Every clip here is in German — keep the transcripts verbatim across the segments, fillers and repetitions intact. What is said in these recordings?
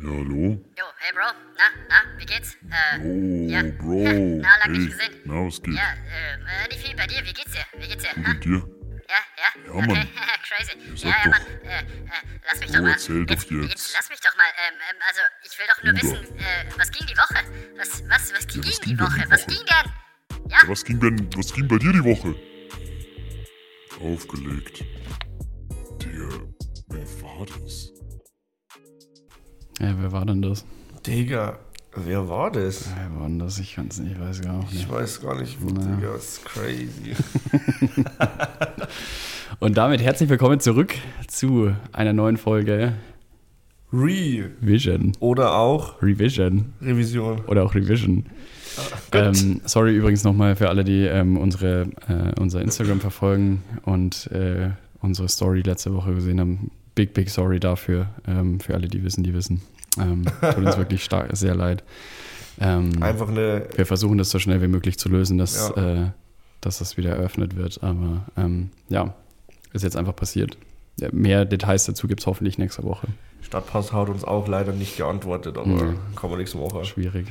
Ja, hallo? Jo, hey Bro, na, na, wie geht's? Äh, Oh, ja. Bro. Na, lang Hey, nicht gesehen. na, was geht? Ja, äh, nicht viel bei dir, wie geht's dir? Wie geht's dir? Und Ha? mit dir? Ja, ja? Ja, Okay, Mann. crazy. sag Ja, ja, doch. Mann, äh, äh, lass mich Bro, doch mal. erzähl doch jetzt. Lass mich doch mal, ähm, ähm, also, ich will doch nur Bruder. wissen, äh, was ging die Woche? Was, was, was ging was die ging denn Woche? die Was Woche? ging denn? Ja? Was ging denn, was ging bei dir die Woche? Aufgelegt. Digga, wer war das? Ja, wer war denn das? Digga, wer war das? Wer war denn das? Ich kann es nicht, ich weiß gar nicht. Ich weiß gar nicht, wo, Na. Digga, das ist crazy. Und damit herzlich willkommen zurück zu einer neuen Folge Re Vision. oder auch Revision. Revision. Oder auch Revision. Ähm, sorry übrigens nochmal für alle, die ähm, unsere, äh, unser Instagram verfolgen und äh, unsere Story letzte Woche gesehen haben. Big, big sorry dafür. Ähm, für alle, die wissen, die wissen. Ähm, tut uns wirklich stark, sehr leid. Ähm, Einfach eine, wir versuchen das so schnell wie möglich zu lösen, dass, Ja. äh, dass das wieder eröffnet wird. Aber ähm, ja, ist jetzt einfach passiert. Ja, mehr Details dazu gibt es hoffentlich nächste Woche. Stadtpass hat uns auch leider nicht geantwortet, aber Nee. kann man nichts machen. Schwierig.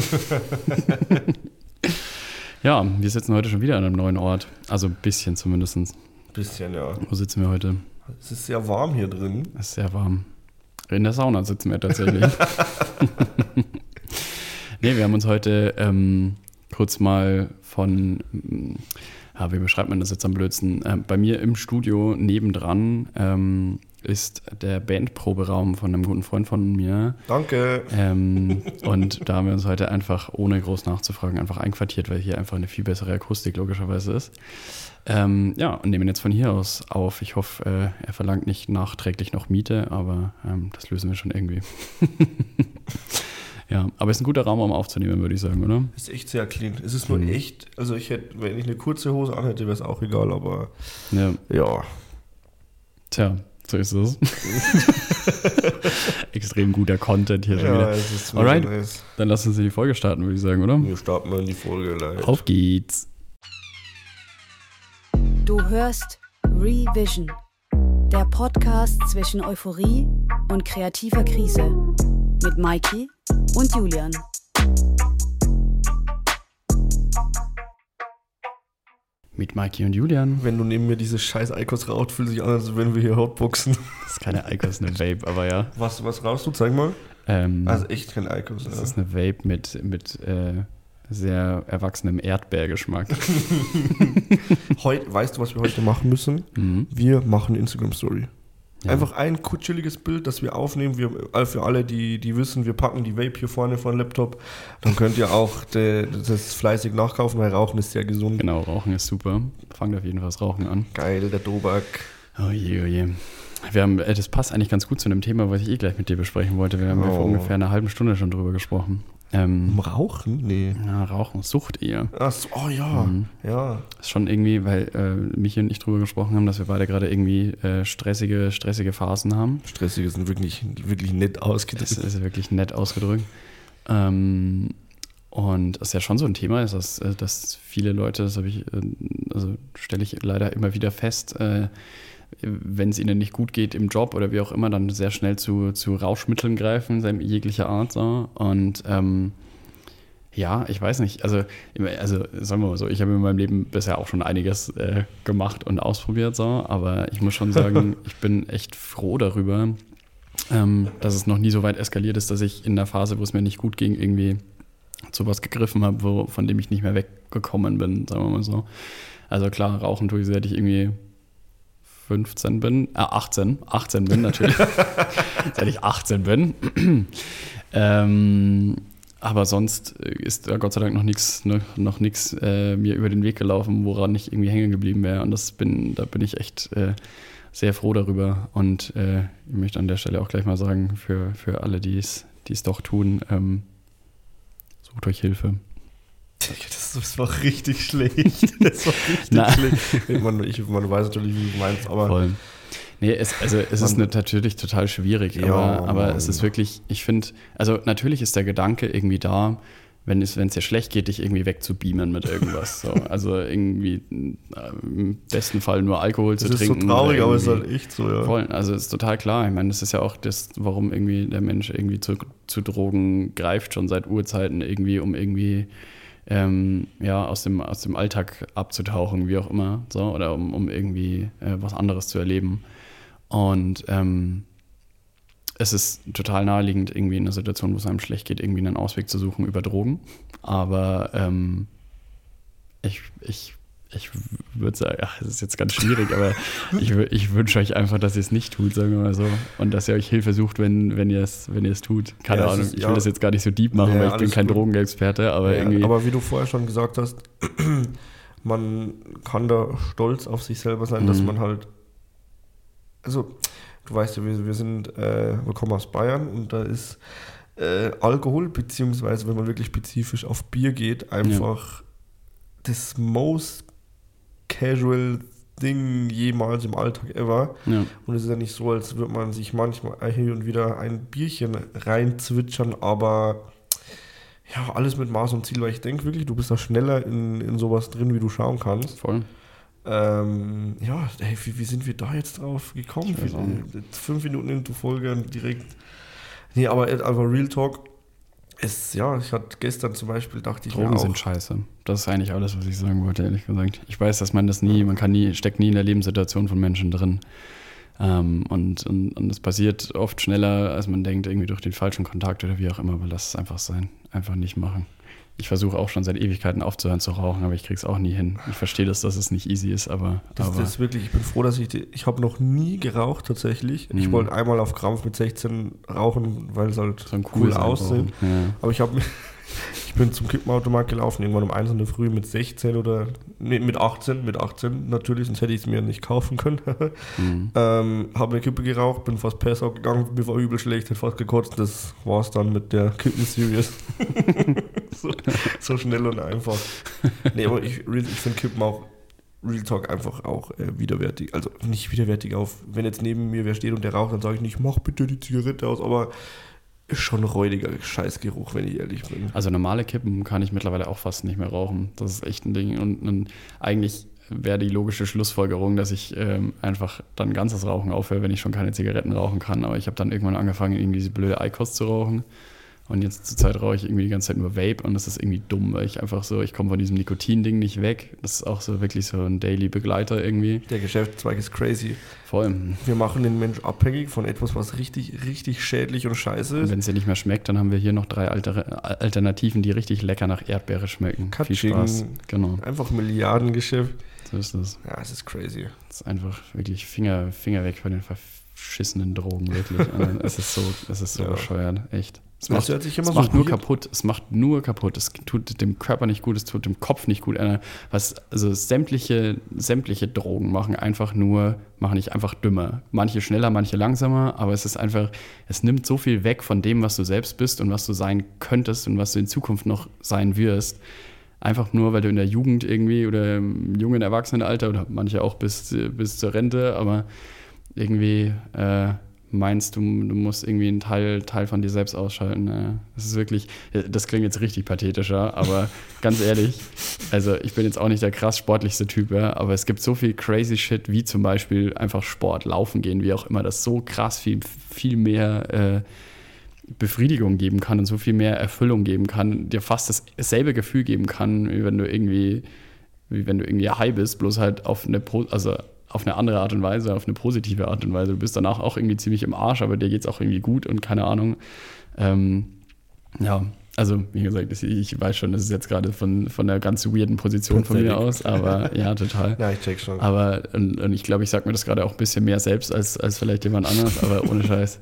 Ja, wir sitzen heute schon wieder an einem neuen Ort. Also ein bisschen zumindest. Bisschen, ja. Wo sitzen wir heute? Es ist sehr warm hier drin. Es ist sehr warm. In der Sauna sitzen wir tatsächlich. Nee, wir haben uns heute ähm, kurz mal von, ähm, ja, wie beschreibt man das jetzt am blödsten? Ähm, bei mir im Studio nebendran ähm, ist der Bandproberaum von einem guten Freund von mir. Danke. Ähm, und da haben wir uns heute einfach, ohne groß nachzufragen, einfach einquartiert, weil hier einfach eine viel bessere Akustik logischerweise ist. Ähm, ja, und nehmen jetzt von hier aus auf. Ich hoffe, äh, er verlangt nicht nachträglich noch Miete, aber ähm, das lösen wir schon irgendwie. Ja, aber es ist ein guter Raum, um aufzunehmen, würde ich sagen, oder? Ist echt sehr clean. Es ist nur Mhm. echt, also ich hätte, wenn ich eine kurze Hose anhätte, wäre es auch egal, aber Ja, ja. tja, so ist es. Extrem guter Content hier schon Ja, wieder. es ist Alright. mega nice. Dann lass uns in die Folge starten, würde ich sagen, oder? Wir starten mal in die Folge live. Auf geht's. Du hörst Revision, der Podcast zwischen Euphorie und kreativer Krise mit Maiki und Julian. Mit Maiki und Julian. Wenn du neben mir diese scheiß Eikos raucht, fühlt sich an, als wenn wir hier Hotboxen. Das ist keine Eikos, eine Vape, aber ja. Was, was rauchst du? Zeig mal. Ähm, Also echt kein Eikos. das Ja. ist eine Vape mit, mit äh, sehr erwachsenem Erdbeergeschmack. Heut, weißt du, was wir heute machen müssen? Mhm. Wir machen Instagram-Story. Ja. Einfach ein chilliges Bild, das wir aufnehmen. Wir, äh, für alle, die, die wissen, wir packen die Vape hier vorne vor den Laptop. Dann könnt ihr auch de, das fleißig nachkaufen, weil Rauchen ist sehr gesund. Genau, Rauchen ist super. Fangt auf jeden Fall das Rauchen an. Geil, der Tobak. Oh je, oh je. Wir haben, äh, das passt eigentlich ganz gut zu einem Thema, was ich eh gleich mit dir besprechen wollte. Wir haben ja Oh. vor ungefähr einer halben Stunde schon drüber gesprochen. Ähm, Rauchen? Nee. ja, Rauchen, Sucht eher. Ach so, oh ja. Mhm. Ja. Ist schon irgendwie, weil äh, Michi und ich drüber gesprochen haben, dass wir beide gerade irgendwie äh, stressige, stressige Phasen haben. Stressige sind wirklich, wirklich nett Das ausgedrückt. ist wirklich nett ausgedrückt. Ähm, und es ist ja schon so ein Thema, ist, dass, äh, dass viele Leute, das habe ich, äh, also stelle ich leider immer wieder fest, äh, wenn es ihnen nicht gut geht im Job oder wie auch immer, dann sehr schnell zu, zu Rauschmitteln greifen, in jeglicher Art. So. Und ähm, ja, ich weiß nicht, also, also sagen wir mal so, ich habe in meinem Leben bisher auch schon einiges äh, gemacht und ausprobiert, so, aber ich muss schon sagen, ich bin echt froh darüber, ähm, dass es noch nie so weit eskaliert ist, dass ich in der Phase, wo es mir nicht gut ging, irgendwie zu was gegriffen habe, wo, von dem ich nicht mehr weggekommen bin, sagen wir mal so. Also klar, rauchen tue ich, seit ich irgendwie fünfzehn bin, äh, achtzehn, achtzehn bin natürlich, seit ich achtzehn bin. ähm, aber sonst ist da Gott sei Dank noch nichts ne, noch nichts äh, mir über den Weg gelaufen, woran ich irgendwie hängen geblieben wäre. Und das bin, da bin ich echt äh, sehr froh darüber. Und äh, ich möchte an der Stelle auch gleich mal sagen, für, für alle, die es doch tun, ähm, sucht euch Hilfe. Das, das war richtig schlecht. Das war richtig Na. schlecht. Man, ich, man weiß natürlich, wie du meinst, aber Voll. Nee, es, also es ist natürlich total schwierig, Ja, aber, aber Mann. es ist wirklich, ich finde, also natürlich ist der Gedanke irgendwie da, wenn es wenn es dir schlecht geht, dich irgendwie wegzubeamen mit irgendwas. So. Also irgendwie äh, im besten Fall nur Alkohol Das zu ist trinken. so traurig, aber es ist irgendwie- halt echt so, ja. Voll, also ist total klar. Ich meine, das ist ja auch das, warum irgendwie der Mensch irgendwie zu, zu Drogen greift, schon seit Urzeiten irgendwie, um irgendwie ähm, ja, aus dem, aus dem Alltag abzutauchen, wie auch immer, so, oder um, um irgendwie äh, was anderes zu erleben. Und ähm, es ist total naheliegend, irgendwie in einer Situation, wo es einem schlecht geht, irgendwie einen Ausweg zu suchen über Drogen. Aber ähm, ich, ich Ich würde sagen, ach, das ist jetzt ganz schwierig, aber ich, wü- ich wünsche euch einfach, dass ihr es nicht tut, sagen wir mal so. Und dass ihr euch Hilfe sucht, wenn, wenn ihr es wenn ihr es tut. Keine Ja, es Ahnung, ist- ich ja. will das jetzt gar nicht so deep machen, Ja, weil ich bin alles kein gut. Drogenexperte, aber Ja, irgendwie. aber wie du vorher schon gesagt hast, man kann da stolz auf sich selber sein, dass Mhm. man halt, also du weißt ja, wir, wir sind, äh, wir kommen aus Bayern und da ist äh, Alkohol, beziehungsweise wenn man wirklich spezifisch auf Bier geht, einfach das most casual Ding jemals im Alltag ever. ja, Und es ist ja nicht so, als würde man sich manchmal hier und wieder ein Bierchen reinzwitschern, aber ja, alles mit Maß und Ziel, weil ich denke wirklich, du bist da schneller in, in sowas drin, wie du schauen kannst. voll. Ähm, ja, hey, wie, wie sind wir da jetzt drauf gekommen? Ich weiß auch nicht. Jetzt fünf Minuten in die Folge und direkt. Nee, aber einfach Real Talk. Es, ja, ich hatte gestern zum Beispiel, dachte ich Drogen mir auch, sind scheiße. Das ist eigentlich alles, was ich sagen wollte, ehrlich gesagt. Ich weiß, dass man das nie, man kann nie, steckt nie in der Lebenssituation von Menschen drin. Ähm, und, und, und es passiert oft schneller, als man denkt, irgendwie durch den falschen Kontakt oder wie auch immer, aber lass es einfach sein. Einfach nicht machen. Ich versuche auch schon seit Ewigkeiten aufzuhören zu rauchen, aber ich krieg's auch nie hin. Ich verstehe das, dass es nicht easy ist, aber, Das, aber das ist wirklich, ich bin froh, dass ich, die, ich habe noch nie geraucht tatsächlich. Ich Mhm. wollte einmal auf Krampf mit sechzehn rauchen, weil es halt so ein cool cooles aussieht. Einrauchen. Ja. Aber ich habe ich bin zum Kippenautomat gelaufen, irgendwann um eins in der Früh mit sechzehn oder nee, mit achtzehn, mit achtzehn natürlich, sonst hätte ich es mir nicht kaufen können. Mhm. ähm, habe eine Kippe geraucht, bin fast Perser gegangen, mir war übel schlecht, hätte fast gekotzt. Das war es dann mit der Kippen-Series. so, so schnell und einfach. Nee, aber ich, real- ich finde Kippen auch, Real Talk einfach auch äh, widerwärtig. Also nicht widerwärtig auf, wenn jetzt neben mir wer steht und der raucht, dann sage ich nicht, mach bitte die Zigarette aus, aber ist schon ein räudiger Scheißgeruch, wenn ich ehrlich bin. Also normale Kippen kann ich mittlerweile auch fast nicht mehr rauchen. Das ist echt ein Ding. Und, und eigentlich wäre die logische Schlussfolgerung, dass ich ähm, einfach dann ganzes Rauchen aufhöre, wenn ich schon keine Zigaretten rauchen kann. Aber ich habe dann irgendwann angefangen, irgendwie diese blöde Eikost zu rauchen. Und jetzt zur Zeit rauche ich irgendwie die ganze Zeit nur Vape und das ist irgendwie dumm, weil ich einfach so, ich komme von diesem Nikotin-Ding nicht weg. Das ist auch so wirklich so ein Daily-Begleiter irgendwie. Der Geschäftszweig ist crazy. Vor allem, Wir machen den Mensch abhängig von etwas, was richtig, richtig schädlich und scheiße ist. wenn es dir nicht mehr schmeckt, dann haben wir hier noch drei Alter- Alternativen, die richtig lecker nach Erdbeere schmecken. Katsching. Viel Spaß. Genau, Einfach Milliardengeschäft. so ist es. Ja, es ist crazy. Das ist einfach wirklich Finger, Finger weg von den verschissenen Drogen, wirklich. Also, es ist so, es ist so Ja. bescheuert, echt. Es Das macht, hört sich immer es so macht nur weird- kaputt, es macht nur kaputt. Es tut dem Körper nicht gut, es tut dem Kopf nicht gut. Äh, Was, also sämtliche, sämtliche Drogen machen einfach nur, machen dich einfach dümmer. Manche schneller, manche langsamer, aber es ist einfach, es nimmt so viel weg von dem, was du selbst bist und was du sein könntest und was du in Zukunft noch sein wirst. Einfach nur, weil du in der Jugend irgendwie oder im jungen Erwachsenenalter oder manche auch bis, bis zur Rente, aber irgendwie äh, meinst du, du musst irgendwie einen Teil, Teil von dir selbst ausschalten. Äh, das ist wirklich, das klingt jetzt richtig pathetischer, aber ganz ehrlich, also ich bin jetzt auch nicht der krass sportlichste Typ, ja, aber es gibt so viel crazy Shit, wie zum Beispiel einfach Sport, Laufen gehen, wie auch immer, das so krass viel, viel mehr äh, Befriedigung geben kann und so viel mehr Erfüllung geben kann, dir fast dasselbe Gefühl geben kann, wie wenn du irgendwie, wie wenn du irgendwie high bist, bloß halt auf eine, also auf eine andere Art und Weise, auf eine positive Art und Weise. Du bist danach auch irgendwie ziemlich im Arsch, aber dir geht's auch irgendwie gut und keine Ahnung. Ähm, ja, also wie gesagt, ich weiß schon, das ist jetzt gerade von, von einer ganz weirden Position von mir aus, aber ja, total. Ja, ich check schon. Aber und, und ich glaube, ich sage mir das gerade auch ein bisschen mehr selbst als, als vielleicht jemand anderes, aber ohne Scheiß.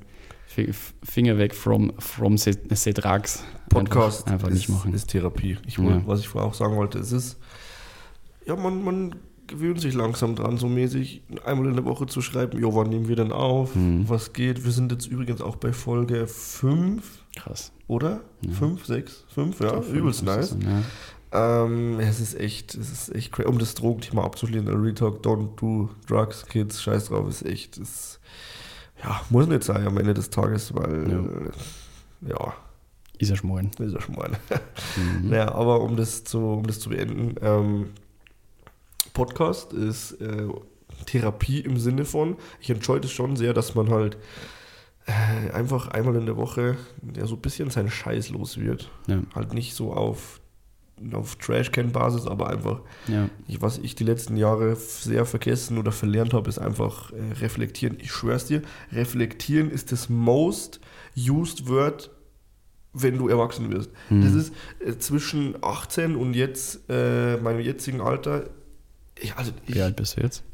Finger weg from, from Cedrax. Podcast Einfach, einfach ist, nicht machen. ist Therapie. Ich Ja. wollte, was ich vorher auch sagen wollte, es ist, ja, man, man gewöhnt sich langsam dran, so mäßig einmal in der Woche zu schreiben, jo, wann nehmen wir denn auf, Mhm. was geht. Wir sind jetzt übrigens auch bei Folge fünf, Krass. oder? Ja. fünf, sechs, fünf, ja, Fünf übelst ist nice. das dann, ja. Ähm, es ist echt, es ist echt crazy. Um das Drogenthema abzuschließen, Real Talk, don't do drugs, Kids, scheiß drauf, ist echt, ist, ja, muss nicht sein am Ende des Tages, weil, ja, Ist ja schmoren. Ist ja schmoren. Mhm. Naja, aber um das zu, um das zu beenden, ähm, Podcast ist äh, Therapie im Sinne von, ich enjoy das schon sehr, dass man halt äh, einfach einmal in der Woche ja, so ein bisschen seinen Scheiß los wird. Ja. Halt nicht so auf, auf Trash-Can-Basis, aber einfach, Ja. ich, was ich die letzten Jahre sehr vergessen oder verlernt habe, ist einfach äh, reflektieren. Ich schwör's dir, reflektieren ist das most used word, wenn du erwachsen wirst. Mhm. Das ist äh, zwischen achtzehn und jetzt, äh, meinem jetzigen Alter, ich, also ich, Wie alt bist du jetzt?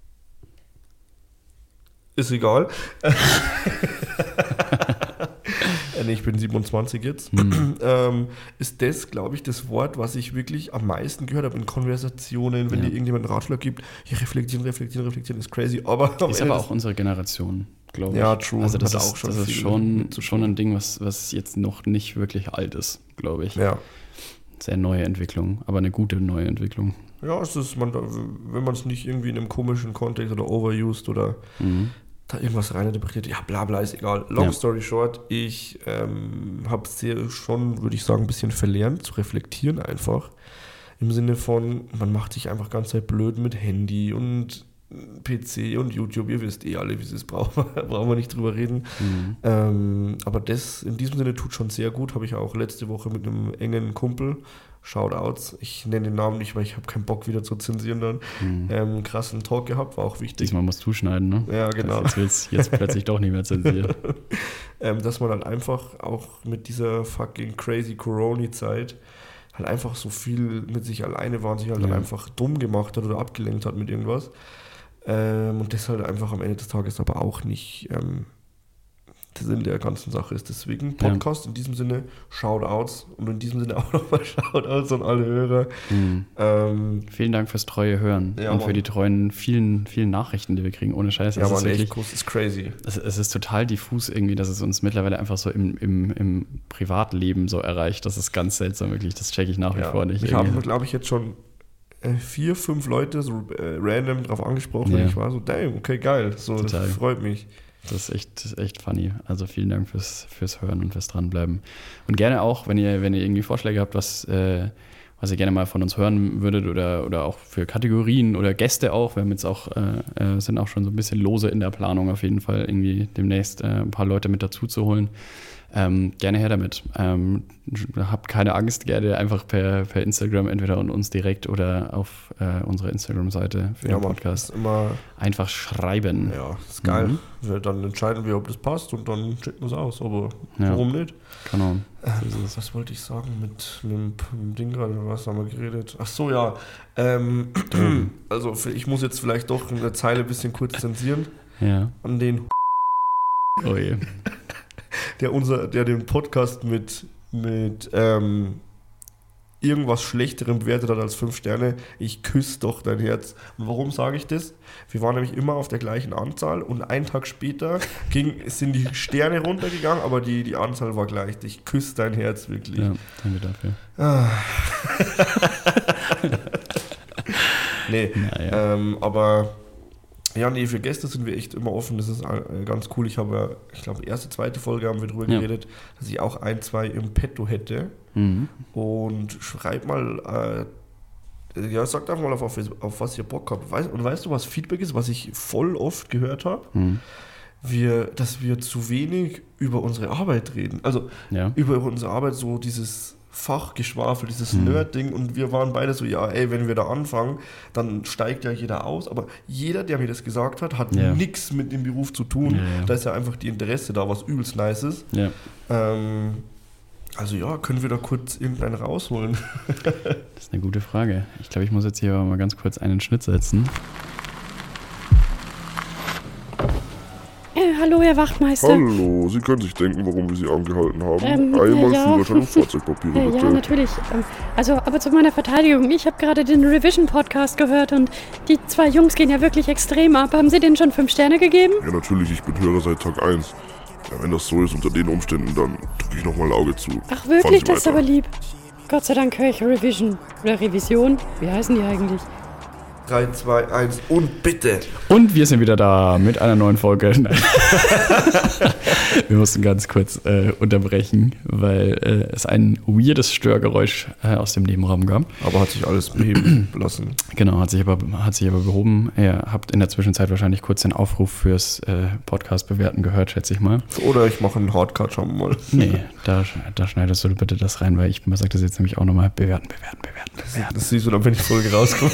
ist egal. äh, nee, ich bin siebenundzwanzig jetzt. Mhm. ähm, ist das, glaube ich, das Wort, was ich wirklich am meisten gehört habe in Konversationen, wenn Ja. dir irgendjemand einen Ratschlag gibt. Ja, reflektieren, reflektieren, reflektieren ist crazy. Aber am Ist Ende aber des- auch unsere Generation, glaube ich. Ja, true. Also das Hat ist, auch schon das ist viel schon, mit zu schon ein Ding, was, was jetzt noch nicht wirklich alt ist, glaube ich. Ja. Sehr neue Entwicklung, aber eine gute neue Entwicklung. Ja, es ist, man, wenn man es nicht irgendwie in einem komischen Kontext oder overused oder Mhm. da irgendwas reininterpretiert, ja, bla bla, ist egal. Long Ja. story short, ich ähm, habe sehr schon, würde ich sagen, ein bisschen verlernt zu reflektieren einfach. Im Sinne von, man macht sich einfach ganz Zeit blöd mit Handy und P C und YouTube, ihr wisst eh alle, wie es ist, brauchen wir, brauchen wir nicht drüber reden. Mhm. Ähm, aber das in diesem Sinne tut schon sehr gut, habe ich auch letzte Woche mit einem engen Kumpel, Shoutouts, ich nenne den Namen nicht, weil ich habe keinen Bock wieder zu zensieren dann, Mhm. ähm, krassen Talk gehabt, war auch wichtig. Diesmal musst du schneiden, ne? Ja, genau. Jetzt willst du jetzt plötzlich doch nicht mehr zensieren. ähm, dass man halt einfach auch mit dieser fucking crazy Corona-Zeit halt einfach so viel mit sich alleine war und sich halt Ja. dann einfach dumm gemacht hat oder abgelenkt hat mit irgendwas. Ähm, und das halt einfach am Ende des Tages aber auch nicht ähm, der Sinn der ganzen Sache ist. Deswegen Podcast in diesem Sinne, Shoutouts und in diesem Sinne auch nochmal Shoutouts an alle Hörer. Mhm. Ähm, Vielen Dank fürs treue Hören Ja, und für Mann. die treuen vielen, vielen Nachrichten, die wir kriegen. Ohne Scheiß. ja, Es ist man, wirklich- echt, Kuss ist crazy. Es, es ist total diffus irgendwie, dass es uns mittlerweile einfach so im, im, im Privatleben so erreicht. Das ist ganz seltsam, wirklich. Das checke ich nach wie Ja, vor nicht. mich haben, Irgendwie. glaube ich, jetzt schon äh, vier, fünf Leute so äh, random drauf angesprochen Ja. und ich war so, damn, okay, geil. So, Total. das freut mich. Das ist echt, echt funny. Also vielen Dank fürs, fürs Hören und fürs Dranbleiben. Und gerne auch, wenn ihr, wenn ihr irgendwie Vorschläge habt, was, äh, was ihr gerne mal von uns hören würdet oder, oder auch für Kategorien oder Gäste auch. Wir haben jetzt auch, äh, äh, sind auch schon so ein bisschen lose in der Planung auf jeden Fall, irgendwie demnächst äh, ein paar Leute mit dazu zu holen. Ähm, gerne her damit. Ähm, habt keine Angst, gerne einfach per, per Instagram entweder an uns direkt oder auf äh, unsere Instagram-Seite für Ja, den man, Podcast. ist immer, Einfach schreiben. ja, ist geil. Mhm. Wir, dann entscheiden wir, ob das passt und dann checken wir es aus. Aber Ja. warum nicht? Genau. Ähm, was wollte ich sagen mit, mit, dem, mit dem Ding gerade? Was haben wir geredet? Ach so, ja. Ähm, also für- ich muss jetzt vielleicht doch eine Zeile ein bisschen kurz zensieren. Ja. An den, Oh je. der, unser, der den Podcast mit, mit ähm, irgendwas Schlechterem bewertet hat als fünf Sterne. Ich küsse doch dein Herz. Und warum sage ich das? Wir waren nämlich immer auf der gleichen Anzahl und einen Tag später ging, sind die Sterne runtergegangen, aber die, die Anzahl war gleich. Ich küsse dein Herz wirklich. Ja, danke dafür. Ah. Nee, Naja. ähm, aber ja, nee, für Gäste sind wir echt immer offen. Das ist äh, ganz cool. Ich habe, ja, ich glaube, erste, zweite Folge haben wir drüber Ja. geredet, dass ich auch ein, zwei im Petto hätte. Mhm. Und schreib mal, äh, ja, sagt einfach mal, auf, auf, auf was ihr Bock habt. Weißt, und weißt du, was Feedback ist, was ich voll oft gehört habe? Mhm. Wir, dass wir zu wenig über unsere Arbeit reden. Also Ja. über unsere Arbeit, so dieses Fachgeschwafel, dieses Mhm. Nerd-Ding. Und wir waren beide so, ja, ey, wenn wir da anfangen, dann steigt ja jeder aus. Aber jeder, der mir das gesagt hat, hat Ja. nichts mit dem Beruf zu tun. Ja, ja. Da ist ja einfach die Interesse da, was übelst nice ist. Ja. Ähm, also ja, können wir da kurz irgendeinen rausholen? Das ist eine gute Frage. Ich glaube, ich muss jetzt hier mal ganz kurz einen Schnitt setzen. Äh, hallo, Herr Wachtmeister. Hallo, Sie können sich denken, warum wir Sie angehalten haben. Ähm, Einmal ja. Führerschein und Fahrzeugpapiere, Äh, bitte. ja, natürlich. Ähm, also, aber zu meiner Verteidigung. Ich habe gerade den Revision-Podcast gehört und die zwei Jungs gehen ja wirklich extrem ab. Haben Sie denen schon fünf Sterne gegeben? Ja, natürlich, ich bin Hörer seit Tag eins. Ja, wenn das so ist unter den Umständen, dann drücke ich nochmal ein Auge zu. Ach, Fahren wirklich? Sie Das ist weiter. aber lieb. Gott sei Dank höre ich Revision. Oder Revision. Wie heißen die eigentlich? drei, zwei, eins und bitte. Und wir sind wieder da mit einer neuen Folge. Wir mussten ganz kurz äh, unterbrechen, weil äh, es ein weirdes Störgeräusch äh, aus dem Nebenraum gab. Aber hat sich alles beheben lassen. Genau, hat sich aber, hat sich aber behoben. Ihr habt in der Zwischenzeit wahrscheinlich kurz den Aufruf fürs äh, Podcast-Bewerten gehört, schätze ich mal. Oder ich mache einen Hardcut, schauen wir mal. Nee, da, da schneidest du bitte das rein, weil ich sage das jetzt nämlich auch nochmal. Bewerten, bewerten, bewerten, bewerten. Das siehst du dann, wenn die Folge rauskommt.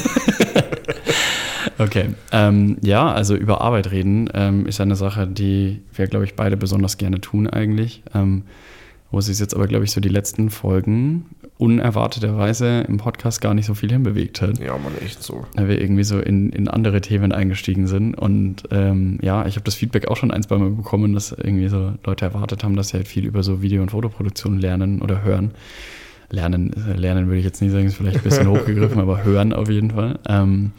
Okay, ähm, ja, also über Arbeit reden ähm, ist eine Sache, die wir, glaube ich, beide besonders gerne tun eigentlich. Ähm, wo sich jetzt aber, glaube ich, so die letzten Folgen unerwarteterweise im Podcast gar nicht so viel hinbewegt hat. Ja, man, echt so. Weil wir irgendwie so in, in andere Themen eingestiegen sind. Und ähm, ja, ich habe das Feedback auch schon ein, zwei Mal bekommen, dass irgendwie so Leute erwartet haben, dass sie halt viel über so Video- und Fotoproduktion lernen oder hören. Lernen, lernen würde ich jetzt nicht sagen, ist vielleicht ein bisschen hochgegriffen, aber hören auf jeden Fall. Ähm,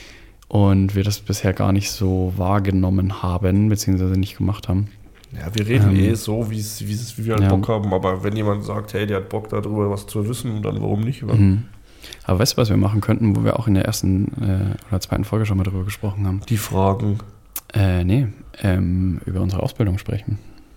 und wir das bisher gar nicht so wahrgenommen haben, beziehungsweise nicht gemacht haben. Ja, wir reden ähm, eh so, wie wie wir halt ja. Bock haben, aber wenn jemand sagt, hey, der hat Bock darüber was zu wissen, dann warum nicht? Mhm. Aber weißt du, was wir machen könnten, wo wir auch in der ersten äh, oder zweiten Folge schon mal drüber gesprochen haben? Die Fragen. Äh, nee, ähm, über unsere Ausbildung sprechen.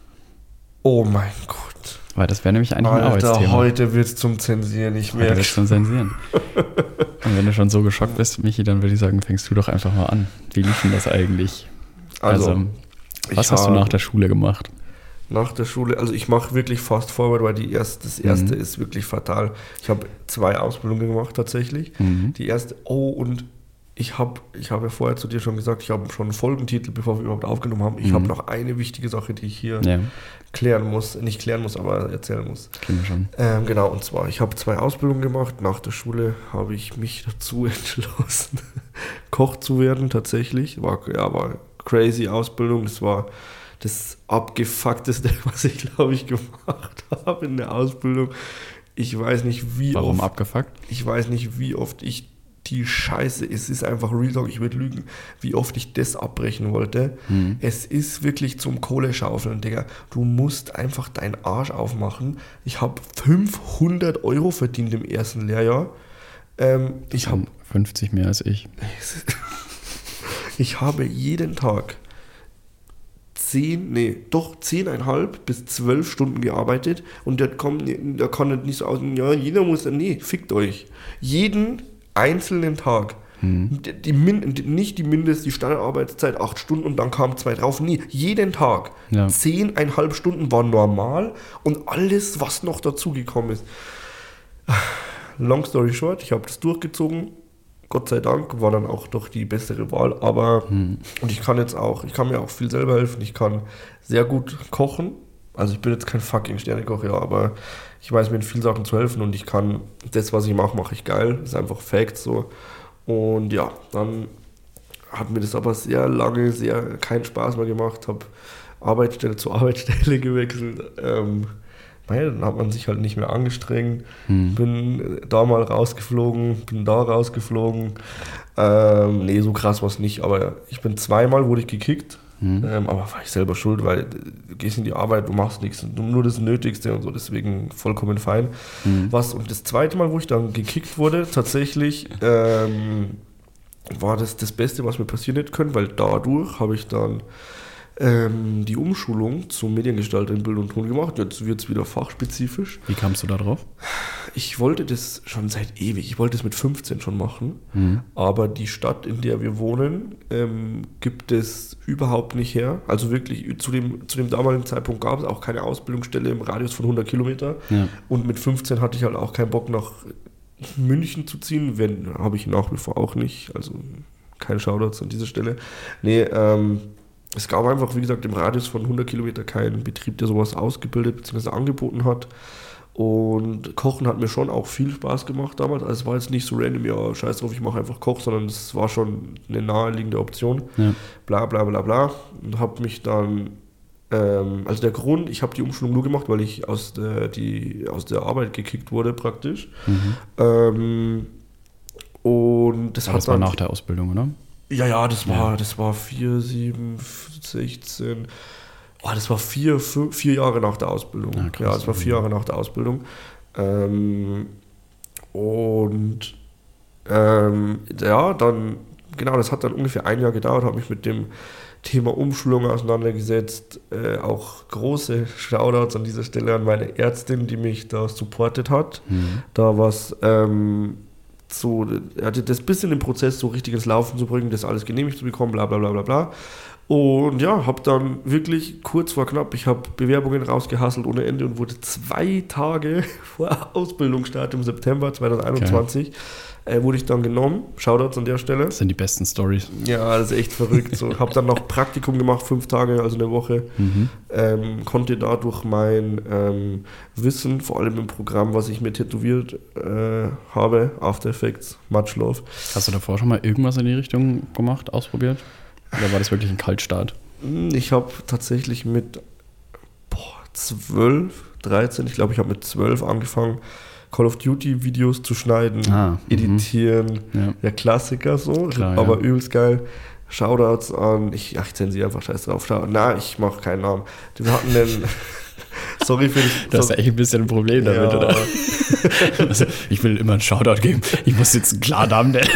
Oh mein Gott. Weil das wäre nämlich eigentlich ein Alter, Arbeitsthema. heute wird es zum Zensieren, ich merke. Heute wird es zum Zensieren. Und wenn du schon so geschockt bist, Michi, dann würde ich sagen, fängst du doch einfach mal an. Wie lief denn das eigentlich? Also, also was hast du nach der Schule gemacht? Nach der Schule, also ich mache wirklich fast forward, weil die erste, das erste mhm. ist wirklich fatal. Ich habe zwei Ausbildungen gemacht tatsächlich. Mhm. Die erste, oh und ich habe ich hab ja vorher zu dir schon gesagt, ich habe schon einen Folgentitel, bevor wir überhaupt aufgenommen haben. Ich mhm. habe noch eine wichtige Sache, die ich hier ja. klären muss, nicht klären muss, aber erzählen muss. Kennen wir schon. Ähm, genau, und zwar, ich habe zwei Ausbildungen gemacht. Nach der Schule habe ich mich dazu entschlossen, Koch zu werden tatsächlich. War, ja, war eine crazy Ausbildung. Das war das abgefuckteste, was ich, glaube ich, gemacht habe in der Ausbildung. Ich weiß nicht, wie Warum oft... Warum abgefuckt? Ich weiß nicht, wie oft ich die Scheiße, es ist einfach Real Talk, ich würde lügen, wie oft ich das abbrechen wollte. Mhm. Es ist wirklich zum Kohleschaufeln, Digga. Du musst einfach deinen Arsch aufmachen. Ich habe fünfhundert Euro verdient im ersten Lehrjahr. Ähm, ich habe fünfzig mehr als ich. Ich habe jeden Tag zehn, nee, doch zehneinhalb bis zwölf Stunden gearbeitet und der kommt, der kann nicht so aus, ja, jeder muss, nee, fickt euch. Jeden einzelnen Tag. Hm. Die, die, nicht die Mindest, die Standardarbeitszeit acht Stunden und dann kamen zwei drauf. Nee, jeden Tag. Ja. Zehneinhalb Stunden war normal und alles, was noch dazugekommen ist. Long story short, ich habe das durchgezogen. Gott sei Dank war dann auch doch die bessere Wahl, aber hm. und ich kann jetzt auch, ich kann mir auch viel selber helfen, ich kann sehr gut kochen, also ich bin jetzt kein fucking Sternekoch, ja, aber ich weiß mir in vielen Sachen zu helfen und ich kann, das was ich mache, mache ich geil, ist einfach Fact so und ja, dann hat mir das aber sehr lange, sehr keinen Spaß mehr gemacht, habe Arbeitsstelle zu Arbeitsstelle gewechselt, ähm, dann hat man sich halt nicht mehr angestrengt, hm. bin da mal rausgeflogen, bin da rausgeflogen, ähm, nee, so krass war es nicht, aber ich bin zweimal, wurde ich gekickt, hm. ähm, aber war ich selber schuld, weil du gehst in die Arbeit, du machst nichts, nur das Nötigste und so, deswegen vollkommen fein. Hm. Was, und das zweite Mal, wo ich dann gekickt wurde, tatsächlich, ähm, war das das Beste, was mir passieren hätte können, weil dadurch habe ich dann Ähm, die Umschulung zum Mediengestalter in Bild und Ton gemacht. Jetzt wird es wieder fachspezifisch. Wie kamst du da drauf? Ich wollte das schon seit ewig. Ich wollte es mit fünfzehn schon machen. Mhm. Aber die Stadt, in der wir wohnen, ähm, gibt es überhaupt nicht her. Also wirklich, zu dem, zu dem damaligen Zeitpunkt gab es auch keine Ausbildungsstelle im Radius von hundert Kilometer. Ja. Und mit fünfzehn hatte ich halt auch keinen Bock, nach München zu ziehen. Wenn, habe ich nach wie vor auch nicht. Also kein Shoutouts an dieser Stelle. Nee, ähm, es gab einfach, wie gesagt, im Radius von hundert Kilometer keinen Betrieb, der sowas ausgebildet bzw. angeboten hat. Und Kochen hat mir schon auch viel Spaß gemacht damals. Also es war jetzt nicht so random, ja, scheiß drauf, ich mache einfach Koch, sondern es war schon eine naheliegende Option. Ja. Bla bla bla bla. Und habe mich dann, ähm, also der Grund, ich habe die Umschulung nur gemacht, weil ich aus der, die, aus der Arbeit gekickt wurde praktisch. Mhm. Ähm, und das, Aber hat das war dann, nach der Ausbildung, oder? Ja, ja, das war, ja. das war vier, sieben, sechzehn, oh, das war vier, fünf, vier Jahre nach der Ausbildung. Ja, krass, ja, das war vier Jahre nach der Ausbildung. Ähm, und ähm, ja, dann genau, das hat dann ungefähr ein Jahr gedauert, habe mich mit dem Thema Umschulung auseinandergesetzt. Äh, auch große Shoutouts an dieser Stelle an meine Ärztin, die mich da supportet hat. Mhm. Da was ähm, so, er hatte das bisschen im Prozess so richtig ins Laufen zu bringen, das alles genehmigt zu bekommen, bla bla bla bla bla. Und ja, habe dann wirklich kurz vor knapp, ich habe Bewerbungen rausgehasselt ohne Ende und wurde zwei Tage vor Ausbildungsstart im September zwanzig einundzwanzig, okay. äh, wurde ich dann genommen. Shoutouts an der Stelle. Das sind die besten Stories. Ja, das ist echt verrückt. So, habe dann noch Praktikum gemacht, fünf Tage, also eine Woche. Mhm. Ähm, konnte dadurch mein ähm, Wissen, vor allem im Programm, was ich mir tätowiert äh, habe, After Effects, Much Love. Hast du davor schon mal irgendwas in die Richtung gemacht, ausprobiert? Oder war das wirklich ein Kaltstart? Ich habe tatsächlich mit boah, zwölf, dreizehn, ich glaube, ich habe mit zwölf angefangen, Call of Duty Videos zu schneiden, ah, editieren. Ja. Der Klassiker so, Klar, aber ja. übelst geil. Shoutouts an, ich, ach, ich zensiere einfach scheiß drauf. Schau, na, ich mache keinen Namen. Wir hatten einen, sorry für das. Du hast ja echt ein bisschen ein Problem damit, Ja. oder? Also, ich will immer einen Shoutout geben. Ich muss jetzt einen klaren Namen nennen.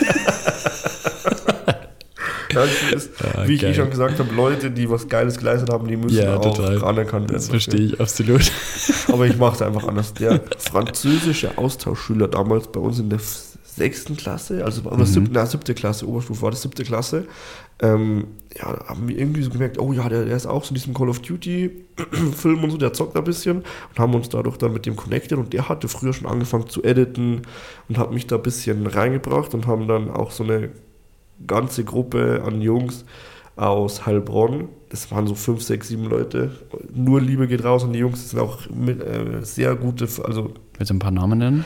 Ja, ich ist, Ah, wie ich geil. eh schon gesagt habe, Leute, die was Geiles geleistet haben, die müssen Ja, auch total. anerkannt werden. Das verstehe ich absolut. Aber ich mache es einfach anders. Der französische Austauschschüler damals bei uns in der f- sechsten Klasse, also oder Mhm. siebte, na, siebte Klasse, Oberstufe war das siebte Klasse, ähm, ja, haben wir irgendwie so gemerkt, oh ja, der, der ist auch so in diesem Call of Duty Film und so, der zockt ein bisschen und haben uns dadurch dann mit dem connected und der hatte früher schon angefangen zu editen und hat mich da ein bisschen reingebracht und haben dann auch so eine ganze Gruppe an Jungs aus Heilbronn, das waren so fünf, sechs, sieben Leute, nur Liebe geht raus und die Jungs sind auch mit, äh, sehr gute, also Willst du ein paar Namen nennen?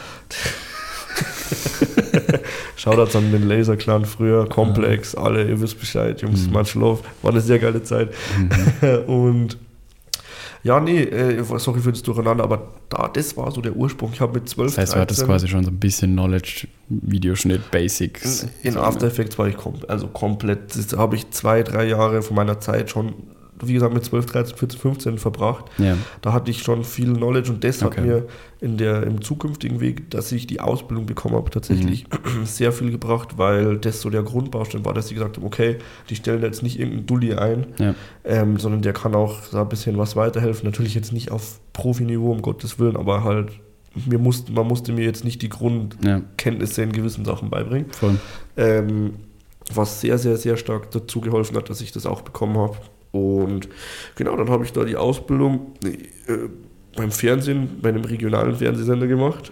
Shoutouts an den Laser Clan früher, Komplex, alle, ihr wisst Bescheid, Jungs, Mhm. much love, war eine sehr geile Zeit. Mhm. Und ja, nee, äh, sorry für das Durcheinander, aber da, das war so der Ursprung. Ich habe mit zwölf, Das heißt, du hattest dreizehn quasi schon so ein bisschen Knowledge, Videoschnitt, Basics. In, in After Effects war ich kom also komplett, das habe ich zwei, drei Jahre von meiner Zeit schon, wie gesagt, mit zwölf, dreizehn, vierzehn, fünfzehn verbracht. Ja. Da hatte ich schon viel Knowledge und das Okay. hat mir in der, im zukünftigen Weg, dass ich die Ausbildung bekommen habe, tatsächlich sehr viel gebracht, weil das so der Grundbaustein war, dass ich gesagt habe, okay, die stellen jetzt nicht irgendeinen Dulli ein, Ja. ähm, sondern der kann auch da ein bisschen was weiterhelfen. Natürlich jetzt nicht auf Profiniveau, um Gottes Willen, aber halt, mir musste, man musste mir jetzt nicht die Grundkenntnisse Ja. in gewissen Sachen beibringen. Voll. Ähm, was sehr, sehr, sehr stark dazu geholfen hat, dass ich das auch bekommen habe. Und genau, dann habe ich da die Ausbildung äh, beim Fernsehen, bei einem regionalen Fernsehsender gemacht.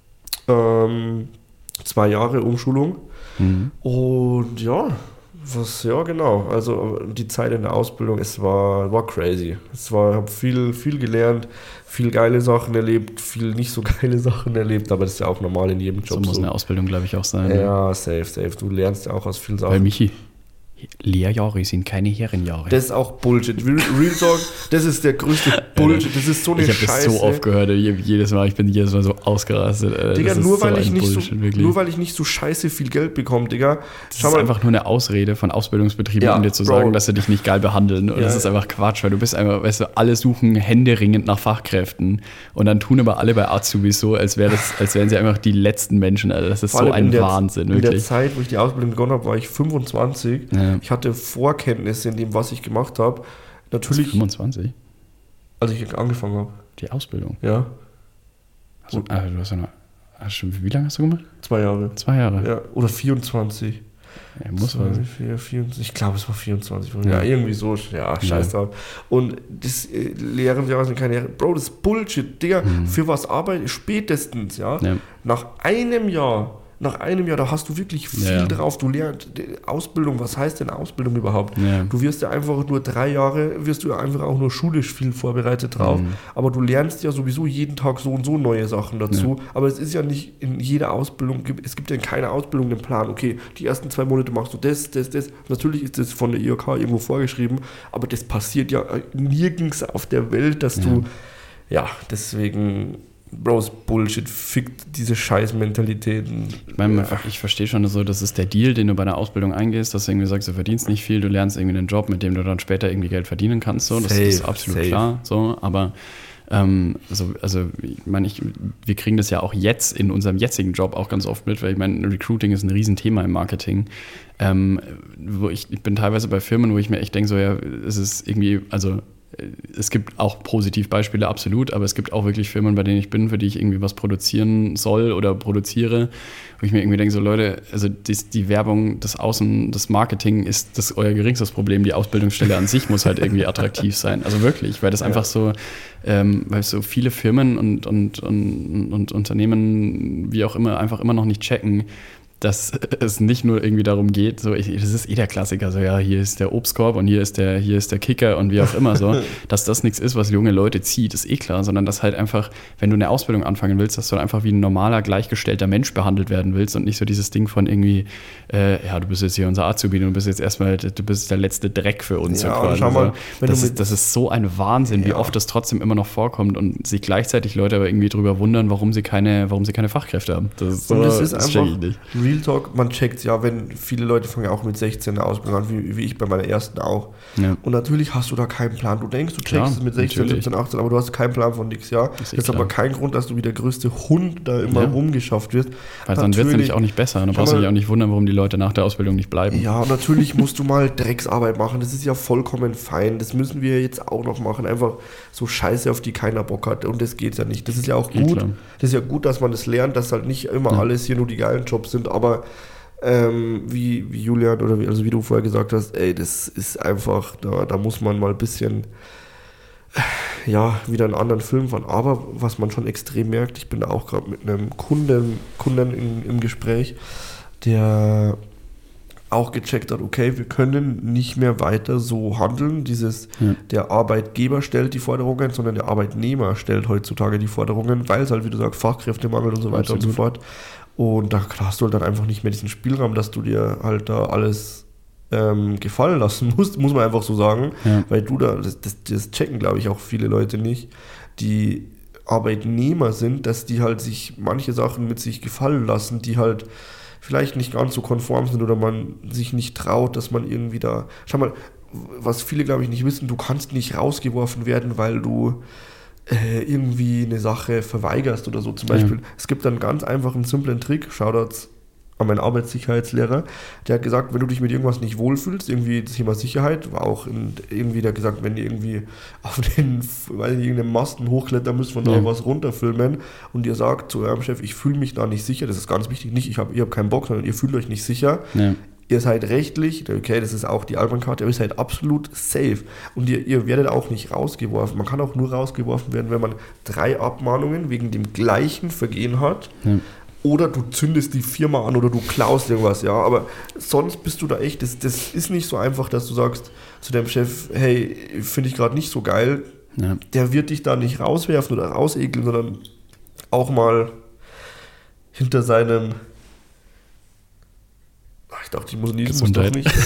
Ähm, zwei Jahre Umschulung. Mhm. Und ja, was, ja genau, also die Zeit in der Ausbildung, es war, war crazy. Es war, ich habe viel, viel gelernt, viel geile Sachen erlebt, viel nicht so geile Sachen erlebt, aber das ist ja auch normal in jedem So Job. muss eine Ausbildung, glaube ich, auch sein. ne? Ja, safe, safe. Du lernst ja auch aus vielen Weil Sachen. Michi, Lehrjahre sind keine Herrenjahre. Das ist auch Bullshit. Real, Real Talk, das ist der größte Bullshit. Das ist so eine ich habe Scheiße. das so oft gehört, je- jedes Mal, ich bin jedes Mal so ausgerastet. Äh, Digga, das ist nur, so weil ich ein nicht so, Bullshit, wirklich. nur weil ich nicht so scheiße viel Geld bekomme, Digga. Das ist einfach nur eine Ausrede von Ausbildungsbetrieben, Ja, um dir zu Bro. sagen, dass sie dich nicht geil behandeln. Und Ja, das ist ja. einfach Quatsch, weil du bist einfach, weißt du, alle suchen händeringend nach Fachkräften und dann tun aber alle bei Azubis so, als, wär das, als wären sie einfach die letzten Menschen. Alter. Das ist Vor so allem in ein der- Wahnsinn, In der wirklich. Zeit, wo ich die Ausbildung begonnen habe, war ich fünfundzwanzig. Ja. Ich hatte Vorkenntnisse in dem, was ich gemacht habe. Natürlich, fünfundzwanzig? als ich angefangen habe. Die Ausbildung. Ja, Also, ah, du hast ja noch, hast du, wie lange hast du gemacht? zwei Jahre. Zwei Jahre. Ja, oder vierundzwanzig. Ja, muss Zwei, was. vier, vierundzwanzig. Ich glaube, es war vierundzwanzig. Ja. Ja, irgendwie so. Ja, scheiß Ja. drauf. Und das äh, lehren wir sind keine. Bro, das ist Bullshit, Digga. Mhm. Für was arbeite ich spätestens, ja? Ja. Nach einem Jahr, nach einem Jahr, da hast du wirklich viel Ja, ja. drauf. Du lernst die Ausbildung. Was heißt denn Ausbildung überhaupt? Ja. Du wirst ja einfach nur drei Jahre, wirst du einfach auch nur schulisch viel vorbereitet drauf. Mhm. Aber du lernst ja sowieso jeden Tag so und so neue Sachen dazu. Aber es ist ja nicht in jeder Ausbildung, gibt- es gibt ja in keiner Ausbildung den Plan, okay, die ersten zwei Monate machst du das, das, das. Natürlich ist das von der I H K irgendwo vorgeschrieben, aber das passiert ja nirgends auf der Welt, dass du, ja, deswegen, Bros, Bullshit, fickt diese Scheißmentalitäten. Ich meine, einfach, ich verstehe schon so, das ist der Deal, den du bei einer Ausbildung eingehst, dass du irgendwie sagst, du verdienst nicht viel, du lernst irgendwie einen Job, mit dem du dann später irgendwie Geld verdienen kannst. So. Das Safe, ist absolut safe. klar. So. Aber Ähm, also, also ich meine, ich, wir kriegen das ja auch jetzt in unserem jetzigen Job auch ganz oft mit, weil ich meine, Recruiting ist ein Riesenthema im Marketing. Ähm, wo ich, ich bin teilweise bei Firmen, wo ich mir echt denke, so ja, es ist irgendwie, also es gibt auch Positivbeispiele, absolut, aber es gibt auch wirklich Firmen, bei denen ich bin, für die ich irgendwie was produzieren soll oder produziere, wo ich mir irgendwie denke, so Leute, also die, die Werbung, das Außen, das Marketing ist das euer geringstes Problem, die Ausbildungsstelle an sich muss halt irgendwie attraktiv sein, also wirklich, weil das ja. einfach so, ähm, weil so viele Firmen und, und, und, und Unternehmen, wie auch immer, einfach immer noch nicht checken, dass es nicht nur irgendwie darum geht, so ich, das ist eh der Klassiker, so ja, hier ist der Obstkorb und hier ist der, hier ist der Kicker und wie auch immer so, dass das nichts ist, was junge Leute zieht, ist eh klar, sondern dass halt einfach, wenn du eine Ausbildung anfangen willst, dass du einfach wie ein normaler, gleichgestellter Mensch behandelt werden willst und nicht so dieses Ding von irgendwie, äh, ja, du bist jetzt hier unser Azubi, du bist jetzt erstmal, du bist der letzte Dreck für uns. Ja, so quasi. Schau mal, wenn das, du ist, das ist so ein Wahnsinn, ja. wie oft das trotzdem immer noch vorkommt und sich gleichzeitig Leute aber irgendwie drüber wundern, warum sie keine, warum sie keine Fachkräfte haben. Das ist, so, und das ist das einfach nicht. Real Talk, man checkt ja, wenn viele Leute fangen ja auch mit sechzehn eine Ausbildung an, wie, wie ich bei meiner ersten auch. Ja. Und natürlich hast du da keinen Plan. Du denkst, du checkst ja, es mit sechzehn, natürlich. siebzehn, achtzehn, aber du hast keinen Plan von nichts, ja. Das ist, das ist aber kein Grund, dass du wie der größte Hund da immer ja. rumgeschafft wirst. Weil dann wird es nämlich auch nicht besser. Dann brauchst du dich auch nicht wundern, warum die Leute nach der Ausbildung nicht bleiben. Ja, natürlich musst du mal Drecksarbeit machen. Das ist ja vollkommen fein. Das müssen wir jetzt auch noch machen. Einfach so Scheiße, auf die keiner Bock hat. Und das geht ja nicht. Das ist ja auch gut. Klar. Das ist ja gut, dass man das lernt, dass halt nicht immer ja. alles hier nur die geilen Jobs sind, aber Ähm, wie, wie Julian oder wie, also wie du vorher gesagt hast, ey, das ist einfach, da, da muss man mal ein bisschen ja, wieder einen anderen Film fahren. Aber was man schon extrem merkt, ich bin da auch gerade mit einem Kunden, Kunden in, im Gespräch, der auch gecheckt hat, okay, wir können nicht mehr weiter so handeln, dieses, ja. der Arbeitgeber stellt die Forderungen, sondern der Arbeitnehmer stellt heutzutage die Forderungen, weil es halt, wie du sagst, Fachkräftemangel und so weiter Absolut. und so fort. Und da hast du halt dann einfach nicht mehr diesen Spielraum, dass du dir halt da alles ähm, gefallen lassen musst, muss man einfach so sagen, ja. weil du da, das, das, das checken glaube ich auch viele Leute nicht, die Arbeitnehmer sind, dass die halt sich manche Sachen mit sich gefallen lassen, die halt vielleicht nicht ganz so konform sind oder man sich nicht traut, dass man irgendwie da, schau mal, was viele glaube ich nicht wissen, du kannst nicht rausgeworfen werden, weil du Äh, irgendwie eine Sache verweigerst oder so. Zum Beispiel, ja. es gibt einen ganz einfachen, simplen Trick, Shoutouts an meinen Arbeitssicherheitslehrer, der hat gesagt, wenn du dich mit irgendwas nicht wohlfühlst, irgendwie das Thema Sicherheit, war auch in, irgendwie, der hat gesagt, wenn ihr irgendwie auf den, weil ihr irgendeinen Masten hochklettern müsst, von da ja. was runterfilmen und ihr sagt zu eurem Chef, ich fühle mich da nicht sicher, das ist ganz wichtig, nicht ich habe ihr habt keinen Bock, sondern ihr fühlt euch nicht sicher, ja. Ihr seid rechtlich, okay, das ist auch die Albankarte, aber ihr seid absolut safe. Und ihr, ihr werdet auch nicht rausgeworfen. Man kann auch nur rausgeworfen werden, wenn man drei Abmahnungen wegen dem gleichen Vergehen hat. Ja. Oder du zündest die Firma an oder du klaust irgendwas, ja. Aber sonst bist du da echt, das, das ist nicht so einfach, dass du sagst zu deinem Chef, hey, finde ich gerade nicht so geil. Ja. Der wird dich da nicht rauswerfen oder rausekeln, sondern auch mal hinter seinem... Ich dachte, ich muss niesen, muss doch nicht.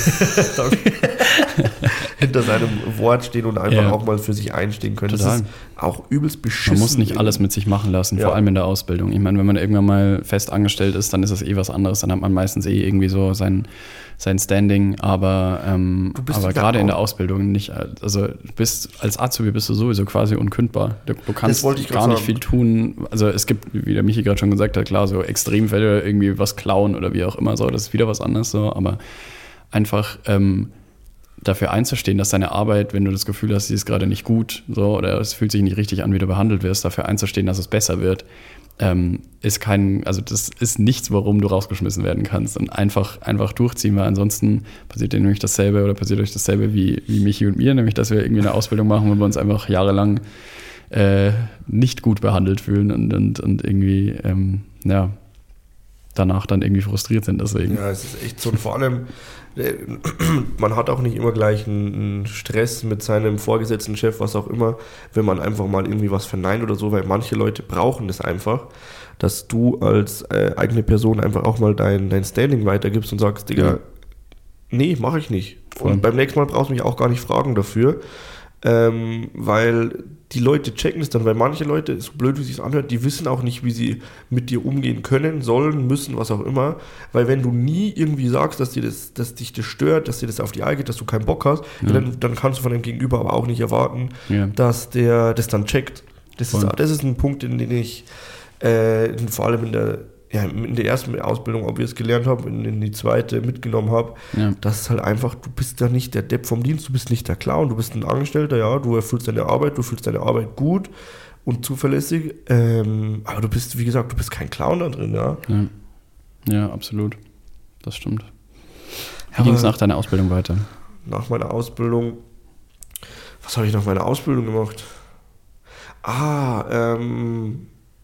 Hinter seinem Wort stehen und einfach ja. auch mal für sich einstehen können. Total. Das ist auch übelst beschissen. Man muss nicht alles mit sich machen lassen, ja. vor allem in der Ausbildung. Ich meine, wenn man irgendwann mal fest angestellt ist, dann ist das eh was anderes. Dann hat man meistens eh irgendwie so sein, sein Standing. Aber, ähm, aber gerade in der Ausbildung nicht. Also bist, als Azubi bist du sowieso quasi unkündbar. Du, du kannst gar nicht sagen. viel tun. Also es gibt, wie der Michi gerade schon gesagt hat, klar, so Extremfälle, irgendwie was klauen oder wie auch immer so. Das ist wieder was anderes so. Aber einfach... Ähm, dafür einzustehen, dass deine Arbeit, wenn du das Gefühl hast, sie ist gerade nicht gut, so, oder es fühlt sich nicht richtig an, wie du behandelt wirst, dafür einzustehen, dass es besser wird, ähm, ist kein, also das ist nichts, warum du rausgeschmissen werden kannst, und einfach, einfach durchziehen, weil ansonsten passiert dir nämlich dasselbe oder passiert euch dasselbe wie, wie Michi und mir, nämlich, dass wir irgendwie eine Ausbildung machen, wo wir uns einfach jahrelang äh, nicht gut behandelt fühlen und, und, und irgendwie, ähm, ja, danach dann irgendwie frustriert sind deswegen. Ja, es ist echt so, und vor allem man hat auch nicht immer gleich einen Stress mit seinem vorgesetzten Chef, was auch immer, wenn man einfach mal irgendwie was verneint oder so, weil manche Leute brauchen das einfach, dass du als äh, eigene Person einfach auch mal dein, dein Standing weitergibst und sagst, Digga, ja. nee, mache ich nicht. Voll. Und beim nächsten Mal brauchst du mich auch gar nicht fragen dafür, ähm, weil die Leute checken es dann, weil manche Leute, so blöd wie es sich anhört, die wissen auch nicht, wie sie mit dir umgehen können, sollen, müssen, was auch immer, weil wenn du nie irgendwie sagst, dass dir das, dass dich das stört, dass dir das auf die Eier geht, dass du keinen Bock hast, ja. dann, dann kannst du von dem Gegenüber aber auch nicht erwarten, ja. dass der das dann checkt. Das ist, das ist ein Punkt, in den ich äh, vor allem in der, ja, in der ersten Ausbildung, ob ich es gelernt habe, in, in die zweite mitgenommen habe, Ja. dass es halt einfach, du bist ja nicht der Depp vom Dienst, du bist nicht der Clown, du bist ein Angestellter, ja, du erfüllst deine Arbeit, du fühlst deine Arbeit gut und zuverlässig, ähm, aber du bist, wie gesagt, du bist kein Clown da drin, ja. Ja, ja absolut. Das stimmt. Wie Ja, ging es aber- nach deiner Ausbildung weiter? Nach meiner Ausbildung, was habe ich nach meiner Ausbildung gemacht? Ah, ähm,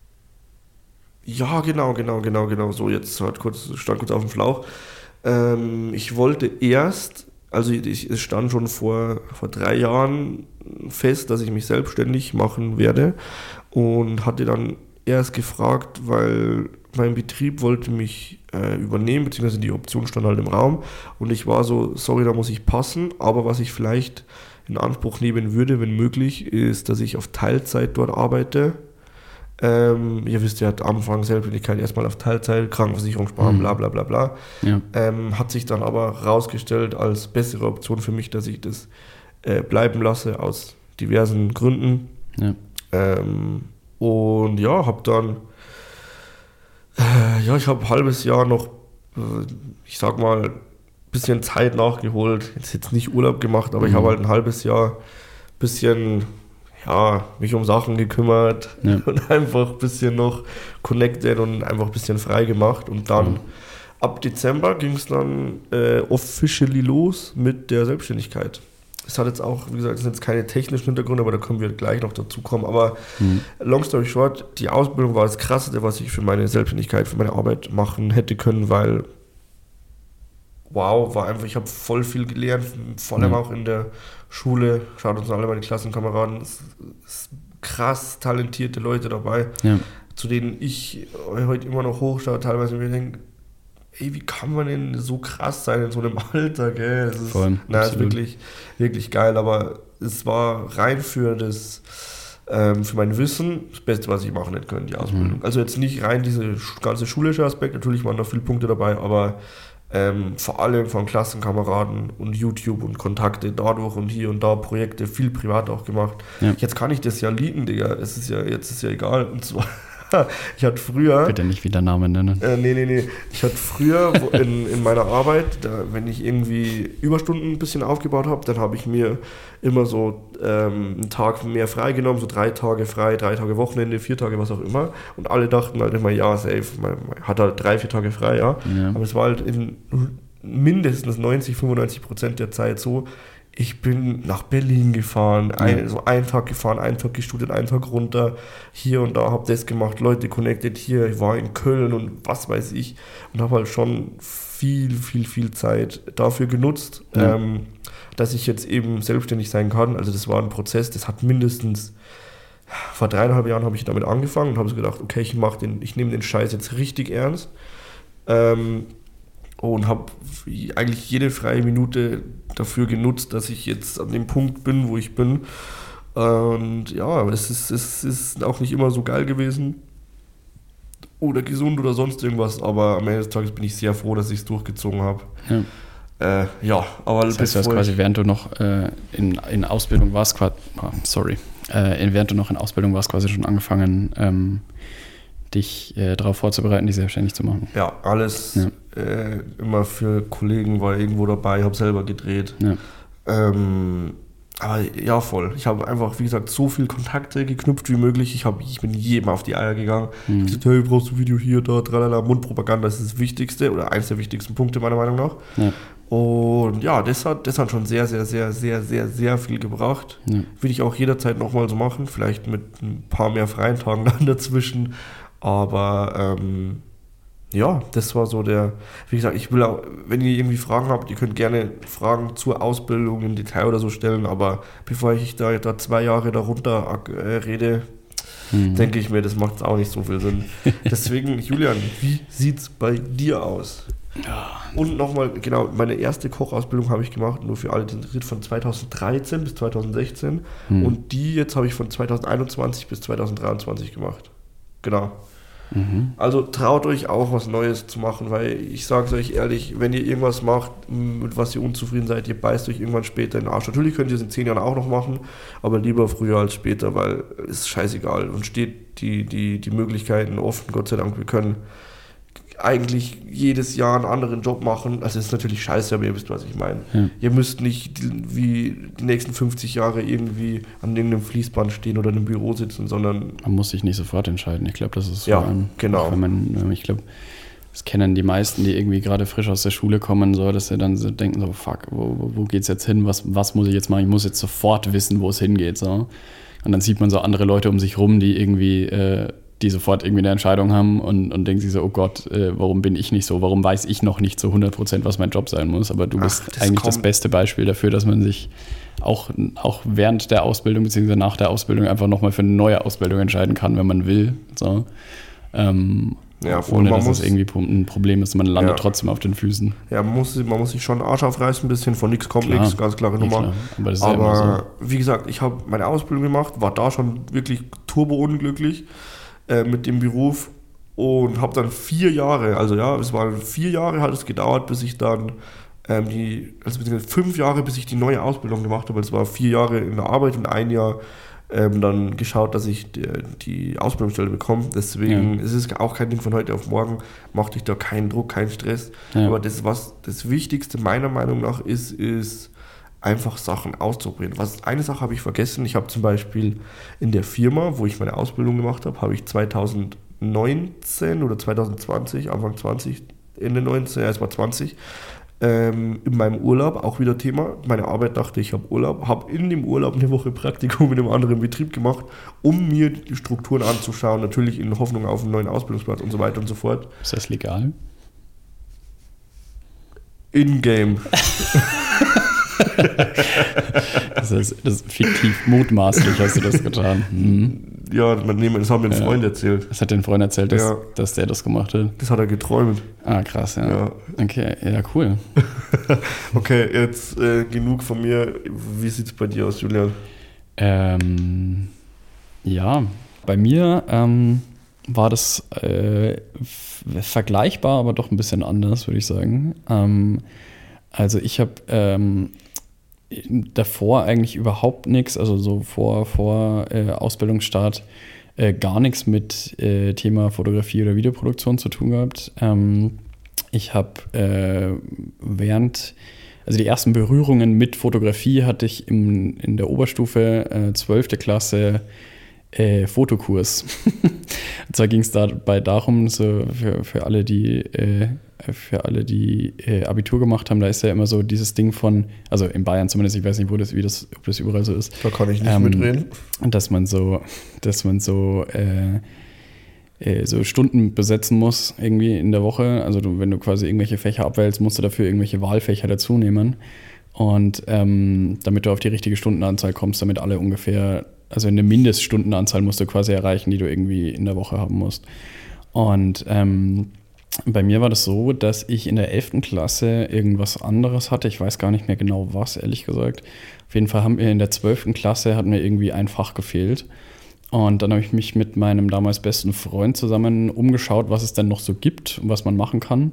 ja, genau, genau, genau, genau, so jetzt halt kurz, stand kurz auf dem Schlauch. Ähm, ich wollte erst, also ich, es stand schon vor, vor drei Jahren fest, dass ich mich selbstständig machen werde und hatte dann erst gefragt, weil mein Betrieb wollte mich äh, übernehmen, beziehungsweise die Option stand halt im Raum und ich war so, sorry, da muss ich passen, aber was ich vielleicht in Anspruch nehmen würde, wenn möglich, ist, dass ich auf Teilzeit dort arbeite. Ähm, ihr wisst ja, am Anfang Selbstständigkeit erstmal auf Teilzeit, Krankenversicherung sparen, Mhm. bla bla bla bla. Ja. Ähm, hat sich dann aber rausgestellt als bessere Option für mich, dass ich das äh, bleiben lasse, aus diversen Gründen. Ja. Ähm, und ja, habe dann, äh, ja, ich habe ein halbes Jahr noch, äh, ich sag mal, bisschen Zeit nachgeholt. Jetzt jetzt nicht Urlaub gemacht, aber ich Mhm. habe halt ein halbes Jahr bisschen, ja, mich um Sachen gekümmert Ja. und einfach ein bisschen noch connected und einfach ein bisschen frei gemacht. Und dann Mhm. ab Dezember ging es dann äh, officially los mit der Selbstständigkeit. Es hat jetzt auch, wie gesagt, es sind jetzt keine technischen Hintergründe, aber da können wir gleich noch dazu kommen. Aber Mhm. long story short, die Ausbildung war das Krasseste, was ich für meine Selbstständigkeit, für meine Arbeit machen hätte können, weil wow, war einfach, ich habe voll viel gelernt, vor allem Mhm. auch in der Schule. Schaut uns alle meine Klassenkameraden, es ist krass talentierte Leute dabei, Ja. zu denen ich heute immer noch hochschaue, teilweise mir denke, ey, wie kann man denn so krass sein in so einem Alter, gell? Das ist, Voll, na, ist absolut. wirklich, wirklich geil, aber es war rein für das, ähm, für mein Wissen das Beste, was ich machen hätte können, die Ausbildung. Mhm. Also jetzt nicht rein dieser sch- ganze schulische Aspekt, natürlich waren da viele Punkte dabei, aber ähm, vor allem von Klassenkameraden und YouTube und Kontakte dadurch und hier und da Projekte, viel privat auch gemacht. Ja. Jetzt kann ich das ja liegen, Digga. Es ist ja, jetzt ist ja egal. Und zwar, ich hatte früher. Bitte nicht wieder Namen nennen. Äh, nee, nee, nee. Ich hatte früher wo in, in meiner Arbeit, da, wenn ich irgendwie Überstunden ein bisschen aufgebaut habe, dann habe ich mir immer so ähm, einen Tag mehr freigenommen, so drei Tage frei, drei Tage Wochenende, vier Tage, was auch immer. Und alle dachten halt immer, ja, safe, man, man hat halt drei, vier Tage frei, ja. Ja. Aber es war halt in mindestens neunzig, fünfundneunzig Prozent der Zeit so, ich bin nach Berlin gefahren, ein, Ja. so einen Tag gefahren, einen Tag gestudiert, einen Tag runter, hier und da, habe das gemacht, Leute connected hier, ich war in Köln und was weiß ich und habe halt schon viel, viel, viel Zeit dafür genutzt, Ja. ähm, dass ich jetzt eben selbstständig sein kann. Also das war ein Prozess, das hat mindestens, vor dreieinhalb Jahren habe ich damit angefangen und habe so gedacht, okay, ich mach den, ich nehme den Scheiß jetzt richtig ernst. Ähm, und habe eigentlich jede freie Minute dafür genutzt, dass ich jetzt an dem Punkt bin, wo ich bin. Und ja, es ist, es ist auch nicht immer so geil gewesen oder gesund oder sonst irgendwas, aber am Ende des Tages bin ich sehr froh, dass ich es durchgezogen habe. Ja. Äh, ja, aber Das heißt, du hast bevor quasi, ich, während du noch äh, in, in Ausbildung warst, quasi, oh, sorry, äh, in, während du noch in Ausbildung warst, quasi schon angefangen, ähm, dich äh, darauf vorzubereiten, dich selbstständig zu machen. ja, alles Ja. äh, immer für Kollegen war irgendwo dabei, habe selber gedreht. Ja. Ähm, aber ja, voll. Ich habe einfach, wie gesagt, so viel Kontakte geknüpft wie möglich. Ich, hab, ich bin jedem auf die Eier gegangen. Ich Mhm. gesagt, hey, brauchst du Video hier, da, tralala. Mundpropaganda ist das Wichtigste oder eines der wichtigsten Punkte meiner Meinung nach. Ja. Und ja, das hat, das hat schon sehr, sehr, sehr, sehr, sehr, sehr viel gebracht. Ja. Würde ich auch jederzeit nochmal so machen. Vielleicht mit ein paar mehr freien Tagen dann dazwischen. Aber ähm, ja, das war so der, wie gesagt, ich will auch, wenn ihr irgendwie Fragen habt, ihr könnt gerne Fragen zur Ausbildung im Detail oder so stellen, aber bevor ich da, da zwei Jahre darunter äh, rede, Mhm. denke ich mir, das macht auch nicht so viel Sinn. Deswegen, Julian, wie sieht's bei dir aus? Und nochmal, genau, meine erste Kochausbildung habe ich gemacht, nur für alle, die interessiert, von zweitausenddreizehn bis zweitausendsechzehn. Mhm. Und die jetzt habe ich von zweitausendeinundzwanzig bis zweitausenddreiundzwanzig gemacht. Genau. Mhm. Also traut euch auch was Neues zu machen, weil ich sage es euch ehrlich, wenn ihr irgendwas macht, mit was ihr unzufrieden seid, ihr beißt euch irgendwann später in den Arsch. Natürlich könnt ihr es in zehn Jahren auch noch machen, aber lieber früher als später, weil es ist scheißegal und steht die, die, die Möglichkeiten offen, Gott sei Dank. Wir können eigentlich jedes Jahr einen anderen Job machen. Also das ist natürlich scheiße, aber ihr wisst, was ich meine. Ja. Ihr müsst nicht wie die nächsten fünfzig Jahre irgendwie an irgendeinem Fließband stehen oder in einem Büro sitzen, sondern... Man muss sich nicht sofort entscheiden. Ich glaube, das ist Ja, vor allem, genau. Wenn man, ich glaube, das kennen die meisten, die irgendwie gerade frisch aus der Schule kommen, so, dass sie dann so denken, so fuck, wo, wo, wo geht's jetzt hin? Was, was muss ich jetzt machen? Ich muss jetzt sofort wissen, wo es hingeht. So. Und dann sieht man so andere Leute um sich rum, die irgendwie... Äh, die sofort irgendwie eine Entscheidung haben und, und denken sich so, oh Gott, äh, warum bin ich nicht so? Warum weiß ich noch nicht zu hundert Prozent, was mein Job sein muss? Aber du Ach, bist das eigentlich kommt. das beste Beispiel dafür, dass man sich auch, auch während der Ausbildung bzw. nach der Ausbildung einfach nochmal für eine neue Ausbildung entscheiden kann, wenn man will. So. Ähm, Ja, voll. ohne Man dass muss- es irgendwie ein Problem ist. Man landet Ja. trotzdem auf den Füßen. Ja, man muss, man muss sich schon den Arsch aufreißen, ein bisschen, von nichts kommt Klar. nichts, ganz klare Ja, Nummer. klar. Aber das ist ja immer Aber wie gesagt, ich habe meine Ausbildung gemacht, war da schon wirklich turbo unglücklich äh, mit dem Beruf und habe dann vier Jahre, also ja, es waren vier Jahre, hat es gedauert, bis ich dann ähm, die, also beziehungsweise fünf Jahre, bis ich die neue Ausbildung gemacht habe. Es war vier Jahre in der Arbeit und ein Jahr ähm, dann geschaut, dass ich die, die Ausbildungsstelle bekomme. Deswegen Ja. es ist es auch kein Ding von heute auf morgen, macht dich da keinen Druck, keinen Stress. Ja. Aber das, was das Wichtigste meiner Meinung nach ist, ist einfach Sachen auszuprobieren. Was, eine Sache habe ich vergessen. Ich habe zum Beispiel in der Firma, wo ich meine Ausbildung gemacht habe, habe ich zweitausendneunzehn oder zweitausendzwanzig, Anfang zwanzig, Ende neunzehn, ja, es war zwanzig, ähm, in meinem Urlaub, auch wieder Thema, meine Arbeit dachte, ich habe Urlaub, habe in dem Urlaub eine Woche Praktikum in einem anderen Betrieb gemacht, um mir die Strukturen anzuschauen, natürlich in Hoffnung auf einen neuen Ausbildungsplatz und so weiter und so fort. Ist das legal? In-game. Das ist, das ist fiktiv, mutmaßlich hast du das getan. Mhm. Ja, man, nee, das hat mir ein Ja. Freund erzählt. Das hat dein Freund erzählt, dass, Ja. dass der das gemacht hat. Das hat er geträumt. Ah, krass, ja. Ja. Okay, ja, cool. Okay, jetzt äh, genug von mir. Wie sieht es bei dir aus, Julian? Ähm, ja, bei mir ähm, war das äh, f- vergleichbar, aber doch ein bisschen anders, würde ich sagen. Ähm, also ich habe ähm, davor eigentlich überhaupt nichts, also so vor, vor äh, Ausbildungsstart äh, gar nichts mit äh, Thema Fotografie oder Videoproduktion zu tun gehabt. Ähm, ich habe äh, während, also die ersten Berührungen mit Fotografie hatte ich im, in der Oberstufe, äh, zwölfte Klasse, äh, Fotokurs. Und zwar ging es dabei darum, so für, für alle, die äh, für alle, die äh, Abitur gemacht haben, da ist ja immer so dieses Ding von, also in Bayern zumindest, ich weiß nicht, wo das, wie das, ob das überall so ist. Da kann ich nicht Ähm, mitreden. Dass man so, dass man so, äh, äh, so Stunden besetzen muss irgendwie in der Woche. Also du, wenn du quasi irgendwelche Fächer abwählst, musst du dafür irgendwelche Wahlfächer dazu nehmen. Und ähm, damit du auf die richtige Stundenanzahl kommst, damit alle ungefähr, also eine Mindeststundenanzahl musst du quasi erreichen, die du irgendwie in der Woche haben musst. Und ähm, bei mir war das so, dass ich in der elften Klasse irgendwas anderes hatte. Ich weiß gar nicht mehr genau was, ehrlich gesagt. Auf jeden Fall haben wir in der zwölften Klasse hat mir irgendwie ein Fach gefehlt. Und dann habe ich mich mit meinem damals besten Freund zusammen umgeschaut, was es denn noch so gibt und was man machen kann.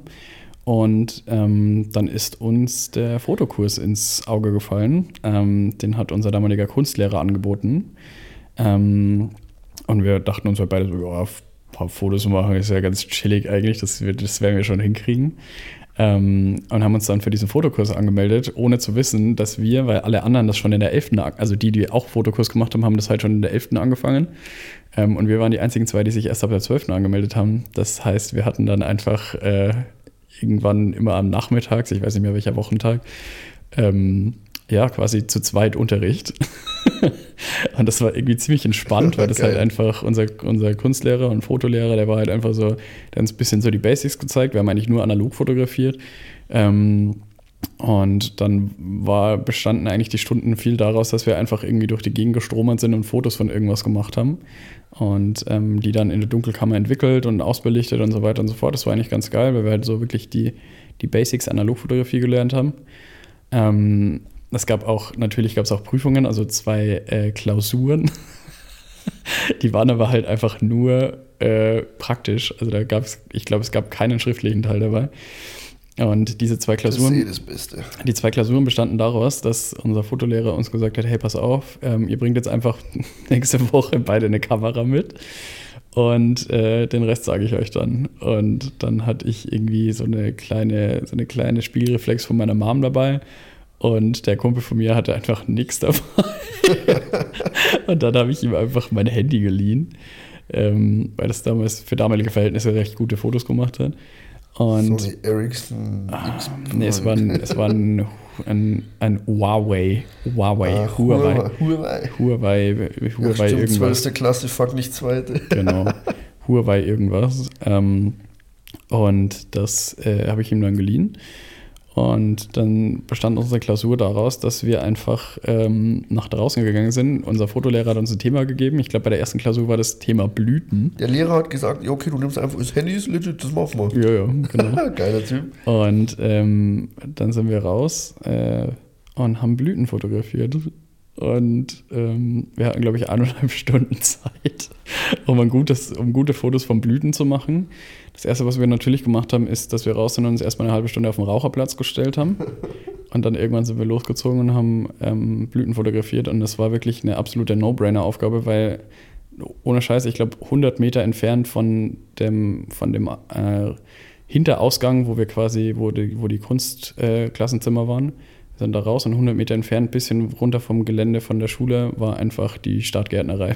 Und ähm, dann ist uns der Fotokurs ins Auge gefallen. Ähm, den hat unser damaliger Kunstlehrer angeboten. Ähm, und wir dachten uns halt beide so, ja, ein paar Fotos machen ist ja ganz chillig eigentlich, das, wir, das werden wir schon hinkriegen. Ähm, und haben uns dann für diesen Fotokurs angemeldet, ohne zu wissen, dass wir, weil alle anderen das schon in der elften, also die, die auch Fotokurs gemacht haben, haben das halt schon in der elften angefangen. Ähm, und wir waren die einzigen zwei, die sich erst ab der zwölften angemeldet haben. Das heißt, wir hatten dann einfach äh, irgendwann immer am Nachmittag, ich weiß nicht mehr welcher Wochentag, ähm, ja, quasi zu zweit Unterricht. Und das war irgendwie ziemlich entspannt, weil das Geil. halt einfach unser, unser Kunstlehrer und Fotolehrer, der war halt einfach so, der hat uns ein bisschen so die Basics gezeigt. Wir haben eigentlich nur analog fotografiert. Ähm, und dann war, bestanden eigentlich die Stunden viel daraus, dass wir einfach irgendwie durch die Gegend gestromert sind und Fotos von irgendwas gemacht haben. Und ähm, die dann in der Dunkelkammer entwickelt und ausbelichtet und so weiter und so fort. Das war eigentlich ganz geil, weil wir halt so wirklich die, die Basics Analogfotografie gelernt haben. Ähm, Es gab auch, natürlich gab es auch Prüfungen, also zwei äh, Klausuren. Die waren aber halt einfach nur äh, praktisch. Also da gab es, ich glaube, es gab keinen schriftlichen Teil dabei. Und diese zwei Klausuren, Das ist eh das Beste. die zwei Klausuren bestanden daraus, dass unser Fotolehrer uns gesagt hat, hey, pass auf, ähm, ihr bringt jetzt einfach nächste Woche beide eine Kamera mit und äh, den Rest sage ich euch dann. Und dann hatte ich irgendwie so eine kleine, so eine kleine Spiegelreflex von meiner Mom dabei und der Kumpel von mir hatte einfach nichts dabei. Und dann habe ich ihm einfach mein Handy geliehen, ähm, weil das damals für damalige Verhältnisse recht gute Fotos gemacht hat. Und Sony Ericsson. ah, nee, es war ein, es war ein, ein, ein Huawei. Huawei. Ah, Huawei. Huawei. Huawei. Huawei Ja, stimmt, irgendwas. zwölfte Klasse, fuck nicht zweite. Genau. Huawei irgendwas. Ähm, und das äh, habe ich ihm dann geliehen. Und dann bestand unsere Klausur daraus, dass wir einfach ähm, nach draußen gegangen sind. Unser Fotolehrer hat uns ein Thema gegeben. Ich glaube, bei der ersten Klausur war das Thema Blüten. Der Lehrer hat gesagt, ja okay, du nimmst einfach das Handy, ist legit, das machen wir. Ja, ja, genau. Geiler Typ. Und ähm, dann sind wir raus äh, und haben Blüten fotografiert. Und ähm, wir hatten, glaube ich, eineinhalb Stunden Zeit, um, ein gutes, um gute Fotos von Blüten zu machen. Das Erste, was wir natürlich gemacht haben, ist, dass wir raus sind und uns erstmal eine halbe Stunde auf den Raucherplatz gestellt haben. Und dann irgendwann sind wir losgezogen und haben ähm, Blüten fotografiert. Und das war wirklich eine absolute No-Brainer-Aufgabe, weil ohne Scheiß, ich glaube, hundert Meter entfernt von dem, von dem äh, Hinterausgang, wo wir quasi, wo die, wo die Kunstklassenzimmer äh, waren, sind da raus und hundert Meter entfernt, ein bisschen runter vom Gelände von der Schule, war einfach die Stadtgärtnerei.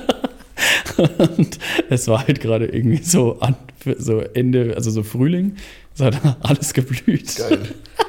Und es war halt gerade irgendwie so, an, so Ende, also so Frühling, es hat alles geblüht. Geil.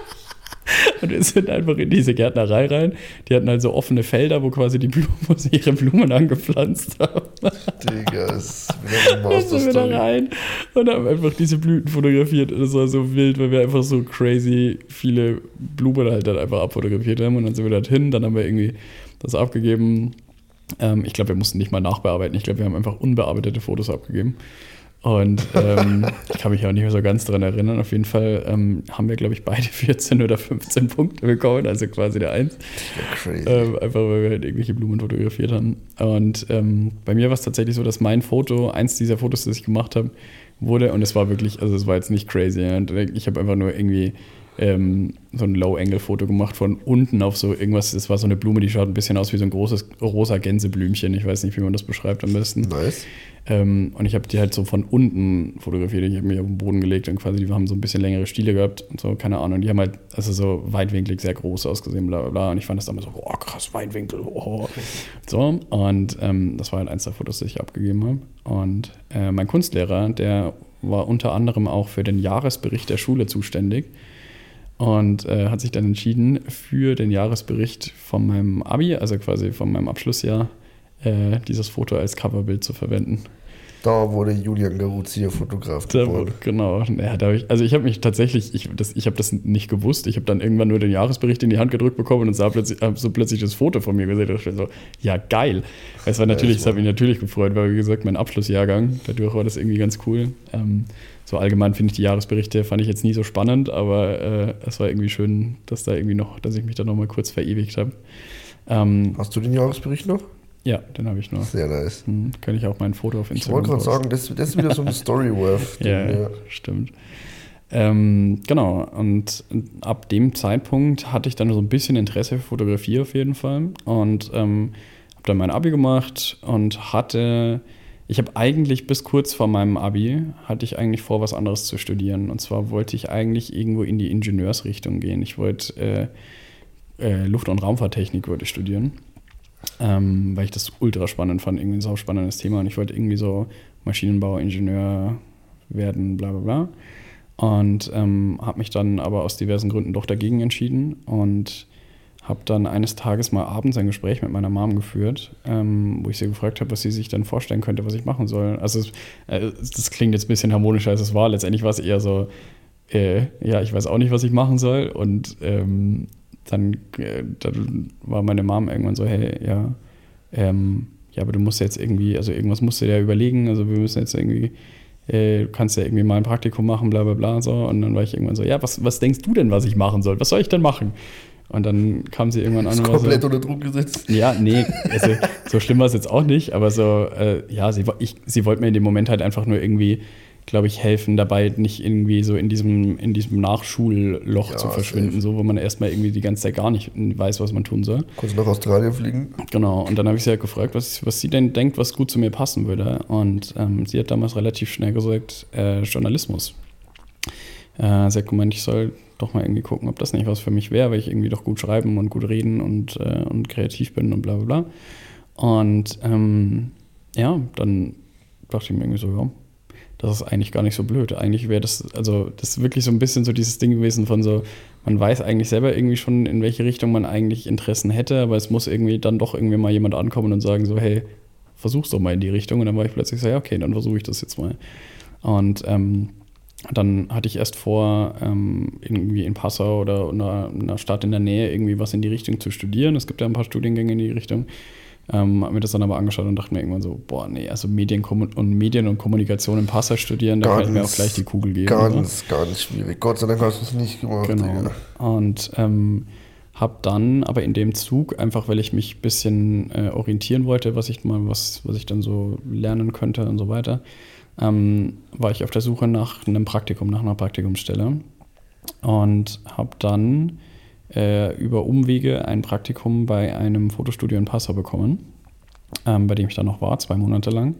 Und wir sind einfach in diese Gärtnerei rein. Die hatten halt so offene Felder, wo quasi die Blumen, wo sie ihre Blumen angepflanzt haben. Digga, das ist wieder eine Dann sind wir da Master-Story. rein und haben einfach diese Blüten fotografiert. Und das war so wild, weil wir einfach so crazy viele Blumen halt dann einfach abfotografiert haben. Und dann sind wir da hin, dann haben wir irgendwie das abgegeben. Ähm, ich glaube, wir mussten nicht mal nachbearbeiten. Ich glaube, wir haben einfach unbearbeitete Fotos abgegeben. Und ähm, ich kann mich auch nicht mehr so ganz dran erinnern. Auf jeden Fall ähm, haben wir, glaube ich, beide vierzehn oder fünfzehn Punkte bekommen, also quasi der Eins. Ja, crazy. Ähm, einfach weil wir halt irgendwelche Blumen fotografiert haben. Und ähm, bei mir war es tatsächlich so, dass mein Foto, eins dieser Fotos, das ich gemacht habe, wurde, und es war wirklich, also es war jetzt nicht crazy. Ja. Und ich habe einfach nur irgendwie ähm, so ein Low-Angle-Foto gemacht von unten auf so irgendwas. Das war so eine Blume, die schaut ein bisschen aus wie so ein großes rosa Gänseblümchen. Ich weiß nicht, wie man das beschreibt am besten. Nice. Ähm, und ich habe die halt so von unten fotografiert. Ich habe mich auf den Boden gelegt und quasi, die haben so ein bisschen längere Stiele gehabt und so, keine Ahnung. Die haben halt, also so weitwinklig sehr groß ausgesehen, bla bla bla. Und ich fand das damals so, boah, krass, Weitwinkel, oh. So, und ähm, das war halt eins der Fotos, die ich abgegeben habe. Und äh, mein Kunstlehrer, der war unter anderem auch für den Jahresbericht der Schule zuständig und äh, hat sich dann entschieden, für den Jahresbericht von meinem Abi, also quasi von meinem Abschlussjahr, äh, dieses Foto als Coverbild zu verwenden. Da wurde Julian Garuzzi Fotograf Da, geworden. genau. Ja, da hab ich, also ich habe mich tatsächlich, ich, das, ich habe das nicht gewusst. Ich habe dann irgendwann nur den Jahresbericht in die Hand gedrückt bekommen und sah plötzlich, hab so plötzlich das Foto von mir gesehen. Und ich war so, ja geil. Es war natürlich, es hat mich natürlich gefreut, weil wie gesagt, mein Abschlussjahrgang, dadurch war das irgendwie ganz cool. Ähm, so allgemein finde ich die Jahresberichte, fand ich jetzt nie so spannend, aber äh, es war irgendwie schön, dass da irgendwie noch, dass ich mich da nochmal kurz verewigt habe. Ähm, Hast du den Jahresbericht noch? ja, den habe ich noch. Sehr nice. Hm, kann ich auch mein Foto auf Ich Instagram wollte gerade posten. sagen, das, das ist wieder so eine Story-Worth. Ja, ja. stimmt. Ähm, genau, und ab dem Zeitpunkt hatte ich dann so ein bisschen Interesse für Fotografie auf jeden Fall und ähm, habe dann mein Abi gemacht und hatte, ich habe eigentlich bis kurz vor meinem Abi, hatte ich eigentlich vor, was anderes zu studieren. Und zwar wollte ich eigentlich irgendwo in die Ingenieursrichtung gehen. Ich wollte äh, äh, Luft- und Raumfahrttechnik wollte ich studieren. Ähm, weil ich das ultra spannend fand, irgendwie ein sau spannendes Thema und ich wollte irgendwie so Maschinenbau, Ingenieur werden, bla bla bla. Und ähm, habe mich dann aber aus diversen Gründen doch dagegen entschieden und habe dann eines Tages mal abends ein Gespräch mit meiner Mom geführt, ähm, wo ich sie gefragt habe, was sie sich dann vorstellen könnte, was ich machen soll. Also es, äh, das klingt jetzt ein bisschen harmonischer, als es war. Letztendlich war es eher so, äh, ja, ich weiß auch nicht, was ich machen soll und ähm, Dann, dann war meine Mom irgendwann so, hey, ja, ähm, ja, aber du musst jetzt irgendwie, also irgendwas musst du dir ja überlegen, also wir müssen jetzt irgendwie, äh, du kannst ja irgendwie mal ein Praktikum machen, bla bla bla, so. Und dann war ich irgendwann so, ja, was, was denkst du denn, was ich machen soll? Was soll ich denn machen? Und dann kam sie irgendwann an und war komplett so, unter Druck gesetzt. ja, nee, also so schlimm war es jetzt auch nicht, aber so, äh, ja, sie, ich, sie wollte mir in dem Moment halt einfach nur irgendwie, glaube ich, helfen dabei, nicht irgendwie so in diesem, in diesem Nachschulloch Ja, zu verschwinden, safe. so, wo man erstmal irgendwie die ganze Zeit gar nicht weiß, was man tun soll. Konntest du nach Australien fliegen? Genau, und dann habe ich sie halt gefragt, was, was sie denn denkt, was gut zu mir passen würde. Und ähm, sie hat damals relativ schnell gesagt, äh, Journalismus. Äh, sie hat gemeint, ich soll doch mal irgendwie gucken, ob das nicht was für mich wäre, weil ich irgendwie doch gut schreiben und gut reden und, äh, und kreativ bin und bla bla bla. Und ähm, ja, dann dachte ich mir irgendwie so, ja, das ist eigentlich gar nicht so blöd. Eigentlich wäre das, also das ist wirklich so ein bisschen so dieses Ding gewesen von so, man weiß eigentlich selber irgendwie schon, in welche Richtung man eigentlich Interessen hätte, aber es muss irgendwie dann doch irgendwie mal jemand ankommen und sagen so, hey, versuch's doch mal in die Richtung. Und dann war ich plötzlich so, ja, okay, dann versuche ich das jetzt mal. Und ähm, dann hatte ich erst vor, ähm, irgendwie in Passau oder in einer, in einer Stadt in der Nähe irgendwie was in die Richtung zu studieren. Es gibt ja ein paar Studiengänge in die Richtung. Ähm, habe mir das dann aber angeschaut und dachte mir irgendwann so, boah, nee, also Medien und Medien und Kommunikation in Passau studieren, da kann ich mir auch gleich die Kugel geben. Ganz, oder? ganz schwierig. Gott sei Dank hast du es nicht gemacht. Genau. Digga. Und ähm, habe dann aber in dem Zug, einfach weil ich mich ein bisschen äh, orientieren wollte, was ich mal, was, was ich dann so lernen könnte und so weiter, ähm, war ich auf der Suche nach einem Praktikum, nach einer Praktikumsstelle und habe dann äh, über Umwege ein Praktikum bei einem Fotostudio in Passau bekommen, ähm, bei dem ich dann noch war, zwei Monate lang.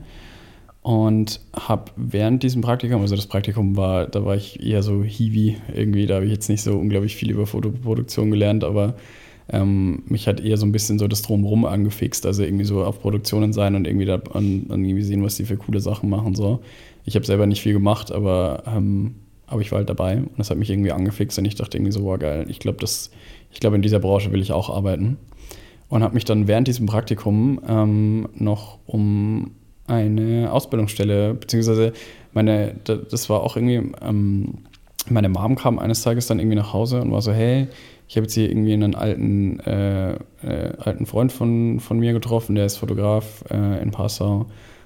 Und habe während diesem Praktikum, also das Praktikum war, da war ich eher so Hiwi irgendwie, da habe ich jetzt nicht so unglaublich viel über Fotoproduktion gelernt, aber ähm, mich hat eher so ein bisschen so das Drumherum angefixt, also irgendwie so auf Produktionen sein und irgendwie da an, an irgendwie sehen, was die für coole Sachen machen. So. Ich habe selber nicht viel gemacht, aber, ähm, aber ich war halt dabei und das hat mich irgendwie angefixt und ich dachte irgendwie so, wow, geil, ich glaube, ich glaube, in dieser Branche will ich auch arbeiten. Und habe mich dann während diesem Praktikum ähm, noch um eine Ausbildungsstelle, beziehungsweise meine, das war auch irgendwie, ähm, meine Mom kam eines Tages dann irgendwie nach Hause und war so, hey, ich habe jetzt hier irgendwie einen alten, äh, äh, alten Freund von, von mir getroffen, der ist Fotograf äh, in Passau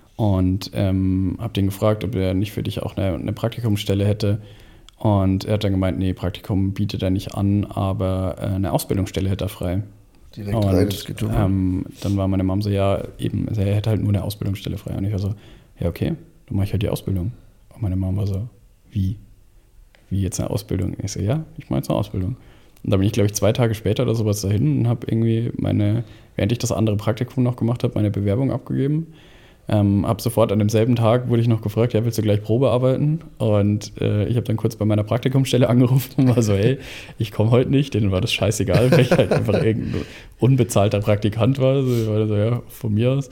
und ähm, habe den gefragt, ob er nicht für dich auch eine, eine Praktikumsstelle hätte und er hat dann gemeint, nee, Praktikum bietet er nicht an, aber äh, eine Ausbildungsstelle hätte er frei. Direkt und rein ins Getümmel. ähm, dann war meine Mom so, ja, eben, also er hätte halt nur eine Ausbildungsstelle frei. Und ich war so, ja, okay, dann mache ich halt die Ausbildung. Und meine Mom war so, wie? Wie jetzt eine Ausbildung? Ich so, ja, ich mache jetzt eine Ausbildung. Und da bin ich, glaube ich, zwei Tage später oder sowas dahin und habe irgendwie meine, während ich das andere Praktikum noch gemacht habe, meine Bewerbung abgegeben. Ähm, habe sofort an demselben Tag, wurde ich noch gefragt, ja, willst du gleich Probe arbeiten? Und äh, ich habe dann kurz bei meiner Praktikumsstelle angerufen und war so, hey, ich komme heute nicht, denen war das scheißegal, weil ich halt einfach irgendein unbezahlter Praktikant war. Also ich war so, ja, von mir aus.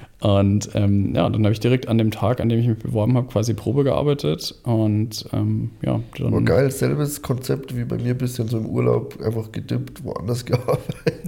Und ähm, ja, dann habe ich direkt an dem Tag, an dem ich mich beworben habe, quasi Probe gearbeitet und ähm, ja. Dann, aber geil, selbes Konzept wie bei mir, ein bisschen so im Urlaub, einfach gedippt, woanders gearbeitet.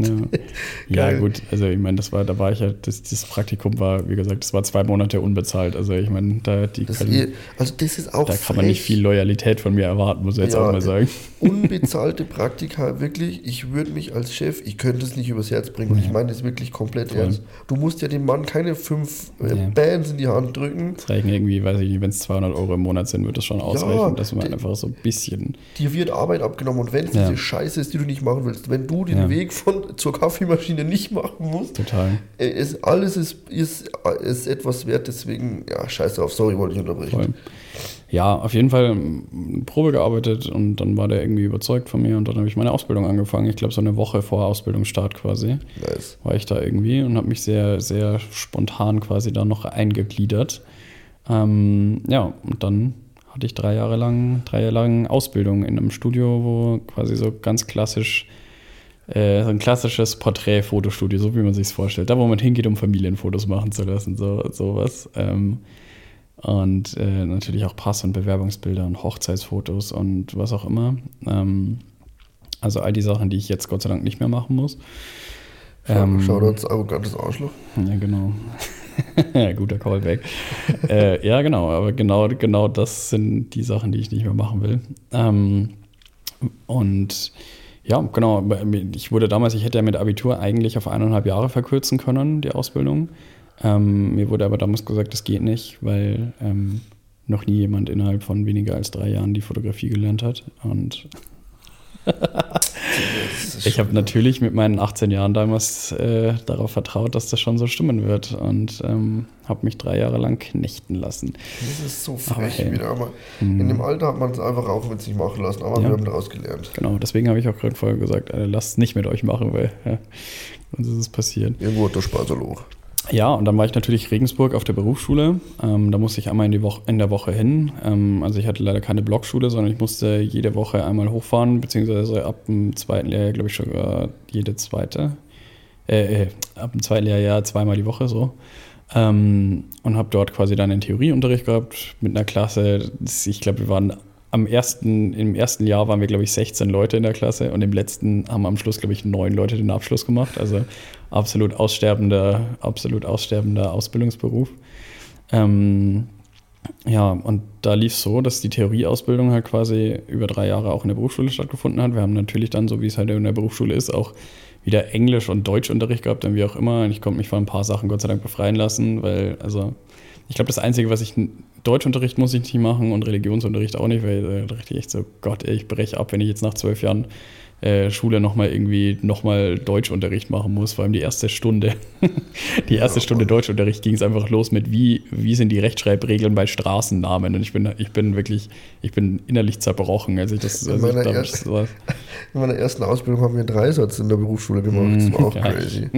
Ja, ja gut, also ich meine, das war, da war ich ja, das, das Praktikum war, wie gesagt, das war zwei Monate unbezahlt, also ich meine, da, die das können, eh, also das ist auch da kann man nicht viel Loyalität von mir erwarten, muss ich jetzt ja, auch mal sagen. Unbezahlte Praktika, wirklich, ich würde mich als Chef, ich könnte es nicht übers Herz bringen und ich meine das wirklich komplett Voll. ernst. Du musst ja dem Mann keine fünf äh, Ja. Bands in die Hand drücken. Das reichen irgendwie, weiß ich nicht, wenn es zweihundert Euro im Monat sind, wird das schon ausreichen, dass man die- einfach so ein bisschen, Dir wird Arbeit abgenommen und wenn es Ja. diese Scheiße ist, die du nicht machen willst, wenn du den Ja. Weg von zur Kaffeemaschine nicht machen musst, total, äh, ist, alles ist, ist, ist etwas wert, deswegen, ja, scheiße auf, sorry, wollte ich unterbrechen. voll. Ja, auf jeden Fall ähm, Probe gearbeitet und dann war der irgendwie überzeugt von mir und dann habe ich meine Ausbildung angefangen. Ich glaube, so eine Woche vor Ausbildungsstart quasi Nice. war ich da irgendwie und habe mich sehr, sehr spontan quasi da noch eingegliedert. Ähm, ja, und dann hatte ich drei Jahre lang, drei Jahre lang Ausbildung in einem Studio, wo quasi so ganz klassisch, äh, so ein klassisches Porträtfotostudio, so wie man sich es vorstellt. Da, wo man hingeht, um Familienfotos machen zu lassen, so sowas. Ähm, und äh, natürlich auch Pass- und Bewerbungsbilder und Hochzeitsfotos und was auch immer. Ähm, also all die Sachen, die ich jetzt Gott sei Dank nicht mehr machen muss. Ähm, Shoutouts, arrogantes Arschloch. Ja, genau. Ja, guter Callback. äh, ja, genau, aber genau, genau das sind die Sachen, die ich nicht mehr machen will. Ähm, und ja, genau, ich wurde damals, ich hätte ja mit Abitur eigentlich auf eineinhalb Jahre verkürzen können, die Ausbildung. Ähm, mir wurde aber damals gesagt, das geht nicht, weil ähm, noch nie jemand innerhalb von weniger als drei Jahren die Fotografie gelernt hat. Und Ich habe natürlich mit meinen achtzehn Jahren damals äh, darauf vertraut, dass das schon so stimmen wird und ähm, habe mich drei Jahre lang knechten lassen. Das ist so frech aber, wieder. Aber in dem Alter hat man es einfach auch mit sich machen lassen, aber ja. wir haben daraus gelernt. Genau, deswegen habe ich auch gerade vorher gesagt, äh, lasst es nicht mit euch machen, weil ja, sonst ist es passiert. Irgendwo hat der Spaß hoch. Ja, und dann war ich natürlich Regensburg auf der Berufsschule. Ähm, da musste ich einmal in, die Woche, in der Woche hin. Ähm, also ich hatte leider keine Blockschule, sondern ich musste jede Woche einmal hochfahren, beziehungsweise ab dem zweiten Lehrjahr, glaube ich, sogar jede zweite. Äh, äh, ab dem zweiten Lehrjahr zweimal die Woche so. Ähm, und habe dort quasi dann einen Theorieunterricht gehabt mit einer Klasse. Ich glaube, wir waren am ersten, im ersten Jahr waren wir, glaube ich, sechzehn Leute in der Klasse und im letzten haben am Schluss, glaube ich, neun Leute den Abschluss gemacht. Also absolut aussterbender, absolut aussterbender Ausbildungsberuf. Ähm, ja, und da lief es so, dass die Theorieausbildung halt quasi über drei Jahre auch in der Berufsschule stattgefunden hat. Wir haben natürlich dann, so wie es halt in der Berufsschule ist, auch wieder Englisch- und Deutschunterricht gehabt, dann wie auch immer. Und ich konnte mich von ein paar Sachen Gott sei Dank befreien lassen, weil, also, ich glaube, das Einzige, was ich, Deutschunterricht muss ich nicht machen und Religionsunterricht auch nicht, weil äh, da dachte ich echt so, Gott, ey, ich breche ab, wenn ich jetzt nach zwölf Jahren äh, Schule nochmal irgendwie nochmal Deutschunterricht machen muss, vor allem die erste Stunde. die erste ja, Stunde Deutschunterricht ging es einfach los mit, wie, wie sind die Rechtschreibregeln bei Straßennamen, und ich bin, ich bin wirklich, ich bin innerlich zerbrochen, als ich das, als in, ich meiner da, erst, das in meiner ersten Ausbildung haben wir einen Dreisatz in der Berufsschule gemacht, das war auch ja. crazy.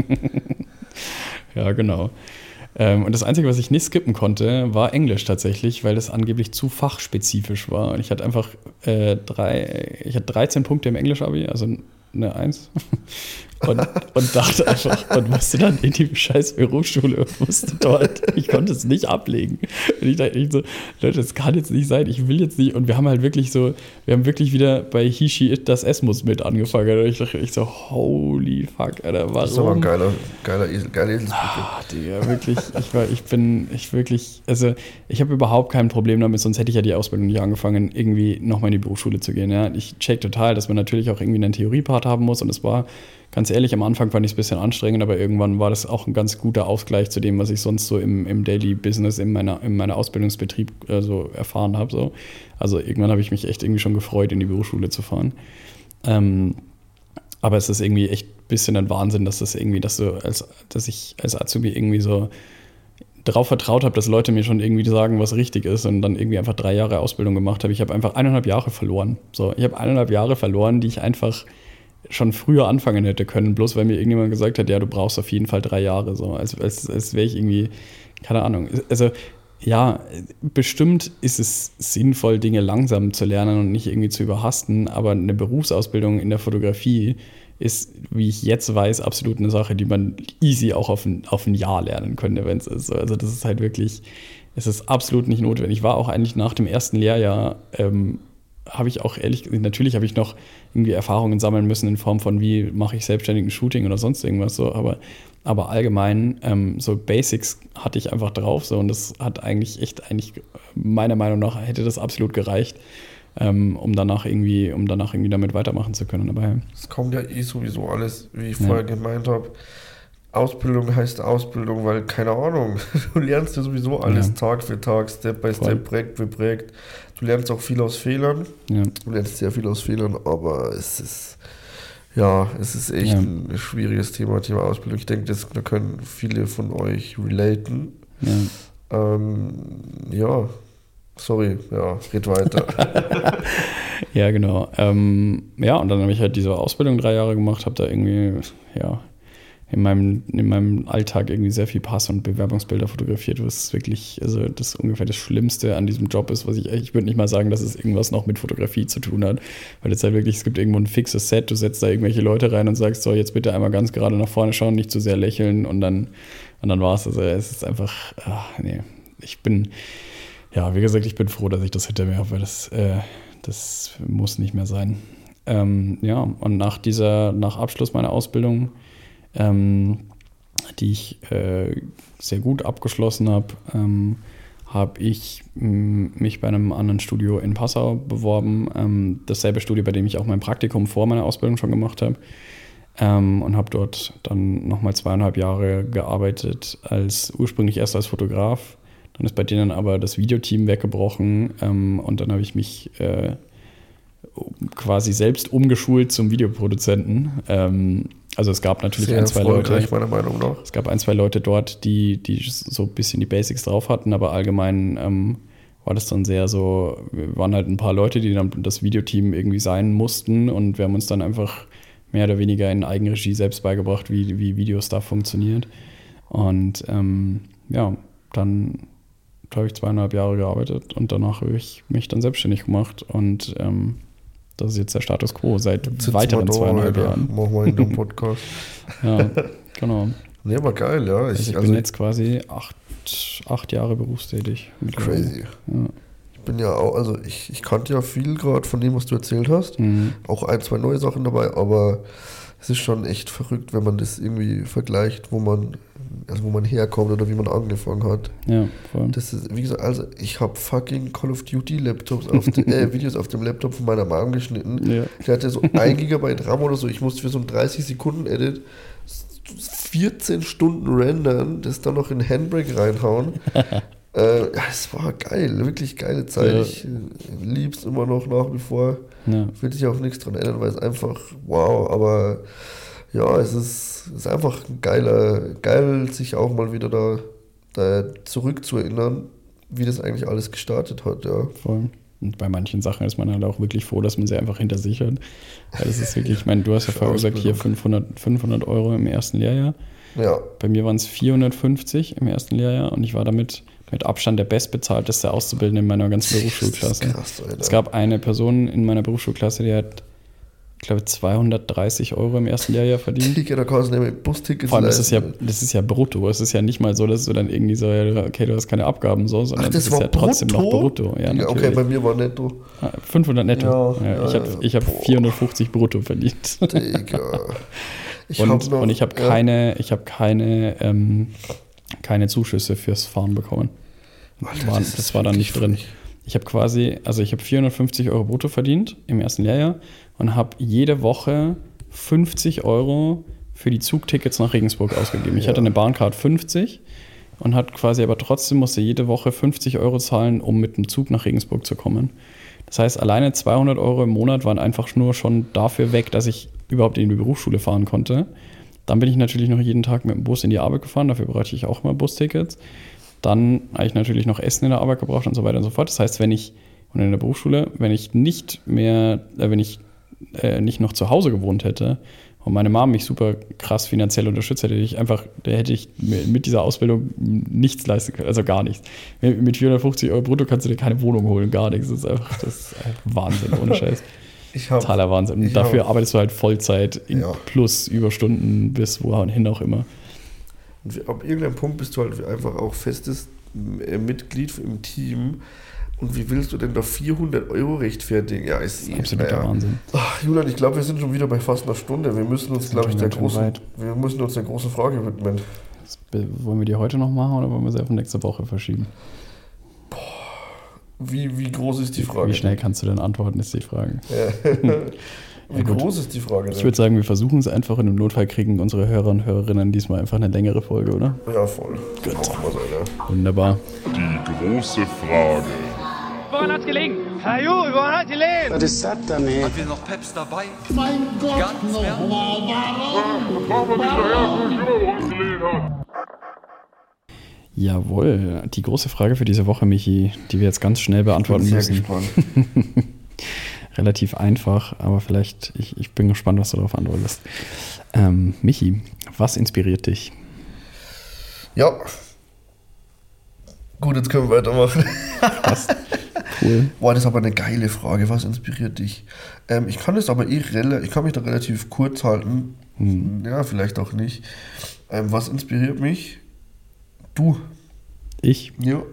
Ja, genau. Ähm, und das Einzige, was ich nicht skippen konnte, war Englisch tatsächlich, weil das angeblich zu fachspezifisch war. Und ich hatte einfach äh, drei, ich hatte dreizehn Punkte im Englisch-Abi, also eine Eins. Und, und dachte einfach, und musste dann in die scheiß Berufsschule und musste dort, ich konnte es nicht ablegen. Und ich dachte echt so, Leute, das kann jetzt nicht sein, ich will jetzt nicht. Und wir haben halt wirklich so, wir haben wirklich wieder bei He, She, It, das S muss mit angefangen. Und ich dachte echt so, holy fuck, Alter, warum? Das ist aber ein geiler, geiler Esel, geile Eselsbrücke. Ah, Digga, wirklich, ich war, ich bin, ich wirklich, also ich habe überhaupt kein Problem damit, sonst hätte ich ja die Ausbildung nicht angefangen, irgendwie nochmal in die Berufsschule zu gehen. Ja. Ich check total, dass man natürlich auch irgendwie einen Theoriepart haben muss, und es war, ganz ehrlich, am Anfang fand ich es ein bisschen anstrengend, aber irgendwann war das auch ein ganz guter Ausgleich zu dem, was ich sonst so im, im Daily Business, in meiner, in meiner Ausbildungsbetrieb äh, so erfahren habe. So. Also irgendwann habe ich mich echt irgendwie schon gefreut, in die Berufsschule zu fahren. Ähm, aber es ist irgendwie echt ein bisschen ein Wahnsinn, dass das irgendwie, dass so als, dass ich als Azubi irgendwie so darauf vertraut habe, dass Leute mir schon irgendwie sagen, was richtig ist, und dann irgendwie einfach drei Jahre Ausbildung gemacht habe. Ich habe einfach eineinhalb Jahre verloren. So, ich habe eineinhalb Jahre verloren, die ich einfach schon früher anfangen hätte können, bloß weil mir irgendjemand gesagt hat, ja, du brauchst auf jeden Fall drei Jahre, so, als, als, als wäre ich irgendwie, keine Ahnung, also ja, bestimmt ist es sinnvoll, Dinge langsam zu lernen und nicht irgendwie zu überhasten, aber eine Berufsausbildung in der Fotografie ist, wie ich jetzt weiß, absolut eine Sache, die man easy auch auf ein, auf ein Jahr lernen könnte, wenn es ist. Also das ist halt wirklich, es ist absolut nicht notwendig. Ich war auch eigentlich nach dem ersten Lehrjahr, ähm, habe ich auch ehrlich gesagt, natürlich habe ich noch irgendwie Erfahrungen sammeln müssen in Form von, wie mache ich selbstständigen Shooting oder sonst irgendwas so, aber, aber allgemein ähm, so Basics hatte ich einfach drauf, so, und das hat eigentlich echt, eigentlich meiner Meinung nach hätte das absolut gereicht, ähm, um danach irgendwie, um danach irgendwie damit weitermachen zu können. Aber es kommt ja eh sowieso alles, wie ich ja. vorher gemeint habe. Ausbildung heißt Ausbildung, weil, keine Ahnung, du lernst ja sowieso alles ja. Tag für Tag, Step by Step, Voll. Projekt für Projekt. Du lernst auch viel aus Fehlern. Ja. Du lernst sehr viel aus Fehlern, aber es ist, ja, es ist echt ja. ein schwieriges Thema, Thema Ausbildung. Ich denke, das, da können viele von euch relaten. Ja, ähm, ja. sorry, ja, red weiter. Ja, genau. Ähm, ja, und dann habe ich halt diese Ausbildung drei Jahre gemacht, habe da irgendwie, ja, in meinem, in meinem Alltag irgendwie sehr viel Pass- und Bewerbungsbilder fotografiert, was wirklich, also das ungefähr das Schlimmste an diesem Job ist, was ich, ich würde nicht mal sagen, dass es irgendwas noch mit Fotografie zu tun hat, weil es halt wirklich, es gibt irgendwo ein fixes Set, du setzt da irgendwelche Leute rein und sagst, so, jetzt bitte einmal ganz gerade nach vorne schauen, nicht zu sehr lächeln, und dann, und dann war es, also es ist einfach, ach, nee, ich bin, ja, wie gesagt, ich bin froh, dass ich das hinter mir habe, weil das, äh, das muss nicht mehr sein. Ähm, ja, und nach dieser, nach Abschluss meiner Ausbildung, Ähm, die ich äh, sehr gut abgeschlossen habe, ähm, habe ich m, mich bei einem anderen Studio in Passau beworben. Ähm, dasselbe Studio, bei dem ich auch mein Praktikum vor meiner Ausbildung schon gemacht habe. Ähm, und habe dort dann nochmal zweieinhalb Jahre gearbeitet, als ursprünglich erst als Fotograf. Dann ist bei denen aber das Videoteam weggebrochen, ähm, und dann habe ich mich äh, quasi selbst umgeschult zum Videoproduzenten. Ähm, also es gab natürlich Sehr ein, zwei Leute, meiner Meinung nach. es gab ein, zwei Leute dort, die, die so ein bisschen die Basics drauf hatten, aber allgemein ähm, war das dann sehr so, wir waren halt ein paar Leute, die dann das Videoteam irgendwie sein mussten und wir haben uns dann einfach mehr oder weniger in Eigenregie selbst beigebracht, wie, wie Videostuff funktioniert. Und ähm, ja, dann habe ich zweieinhalb Jahre gearbeitet und danach habe ich mich dann selbstständig gemacht und ähm, das ist jetzt der Status quo seit Jetzt weiteren da, zweieinhalb Alter. Jahren. Machen wir in dem Podcast. Ja, genau. Nee, aber geil, ja. Ich, Also ich also bin jetzt quasi acht, acht Jahre berufstätig. mittlerweile. crazy. Ja. Ich bin ja auch, also ich, ich kannte ja viel gerade von dem, was du erzählt hast. Mhm. Auch ein, zwei neue Sachen dabei, aber es ist schon echt verrückt, wenn man das irgendwie vergleicht, wo man, also wo man herkommt oder wie man angefangen hat. Ja, voll. Das ist, wie gesagt, also ich habe fucking Call of Duty Laptops auf de, äh, Videos auf dem Laptop von meiner Mom geschnitten. Ja. Der hatte so ein Gigabyte RAM oder so. Ich musste für so einen dreißig Sekunden Edit vierzehn Stunden rendern, das dann noch in Handbrake reinhauen. äh, ja, es war geil, wirklich geile Zeit. Ja. Ich äh, lieb's immer noch nach wie vor. Ja. Will sich auch nichts dran ändern, weil es einfach wow, aber ja, es ist, es ist einfach geiler, geil, sich auch mal wieder da, da zurückzuerinnern, wie das eigentlich alles gestartet hat, ja. Voll. Und bei manchen Sachen ist man halt auch wirklich froh, dass man sie einfach hinter sich hat. Weil das ist wirklich, ich meine, du hast ja vorher gesagt, hier fünfhundert, fünfhundert Euro im ersten Lehrjahr. Ja, Bei mir waren es vierhundertfünfzig im ersten Lehrjahr und ich war damit mit Abstand der bestbezahlteste Auszubildende in meiner ganzen Berufsschulklasse. Das ist krass, Alter. Es gab eine Person in meiner Berufsschulklasse, die hat, ich glaube, zweihundertdreißig Euro im ersten Lehrjahr verdient. Ticket, da kannst du nämlich Bustickets Vor allem, das ist, ja, leisten. das ist ja brutto. Es ist ja nicht mal so, dass du dann irgendwie so, ja, okay, du hast keine Abgaben so, sondern Ach, das ist war ja trotzdem brutto? noch brutto. Ja, Ja, okay, natürlich. bei mir war netto. Ah, fünfhundert netto. Ja, Ja, ja, ich habe ja. ich hab Boah. vierhundertfünfzig brutto verdient. Digga. Ich und, hab noch, und ich habe ja. keine, ich hab keine, ähm, keine Zuschüsse fürs Fahren bekommen. Alter, War, das das ist war dann wirklich nicht drin. frech. Ich habe quasi, also ich habe vierhundertfünfzig Euro brutto verdient im ersten Lehrjahr und habe jede Woche fünfzig Euro für die Zugtickets nach Regensburg ausgegeben. Ich Ja. hatte eine Bahncard fünfzig und hat quasi aber trotzdem musste jede Woche fünfzig Euro zahlen, um mit dem Zug nach Regensburg zu kommen. Das heißt, alleine zweihundert Euro im Monat waren einfach nur schon dafür weg, dass ich überhaupt in die Berufsschule fahren konnte. Dann bin ich natürlich noch jeden Tag mit dem Bus in die Arbeit gefahren, dafür brauchte ich auch immer Bustickets. Dann habe ich natürlich noch Essen in der Arbeit gebraucht und so weiter und so fort. Das heißt, wenn ich, und in der Berufsschule, wenn ich nicht mehr, äh, wenn ich äh, nicht noch zu Hause gewohnt hätte und meine Mom mich super krass finanziell unterstützt hätte, hätte ich einfach, da hätte ich mit dieser Ausbildung nichts leisten können, also gar nichts. Mit vierhundertfünfzig Euro brutto kannst du dir keine Wohnung holen, gar nichts. Das ist einfach, das ist einfach Wahnsinn, ohne Scheiß. Ich hab, Totaler Wahnsinn. Und ich dafür hab- arbeitest du halt Vollzeit in Ja. plus Überstunden bis wohin auch immer. Und ab irgendeinem Punkt bist du halt einfach auch festes äh, Mitglied im Team. Und wie willst du denn da vierhundert Euro rechtfertigen? Ja, ist eh, Absoluter naja. Wahnsinn. Ach, Julian, ich glaube, wir sind schon wieder bei fast einer Stunde. Wir müssen uns, sind glaube ich, schon der ganz schön großen, weit. wir müssen uns der großen Frage widmen. Das, wollen wir die heute noch machen oder wollen wir sie auf nächste Woche verschieben? Wie, wie groß ist die Frage? Wie schnell kannst du denn antworten, ist die Frage. Wie Ja, gut. groß ist die Frage? Ich denn? würde sagen, wir versuchen es einfach und im Notfall kriegen unsere Hörer und Hörerinnen diesmal einfach eine längere Folge, oder? Ja, voll. Gut. Machen wir so, ja. Wunderbar. Die große Frage. Woran hat's gelegen? Herr Ju, woran hat's gelegen? Was ist das denn, ey? Haben wir noch Peps dabei? Mein Gott, Gar nichts mehr? warum? Jawohl, die große Frage für diese Woche, Michi, die wir jetzt ganz schnell beantworten Bin sehr müssen. gespannt. Relativ einfach, aber vielleicht, ich, ich bin gespannt, was du darauf antwortest. Ähm, Michi, was inspiriert dich? Ja. Gut, jetzt können wir weitermachen. Was? Cool. Boah, das ist aber eine geile Frage. Was inspiriert dich? Ähm, ich kann das aber eh rela- ich kann mich da relativ kurz halten. Hm. Ja, vielleicht auch nicht. Ähm, was inspiriert mich? Du. Ich? Ja.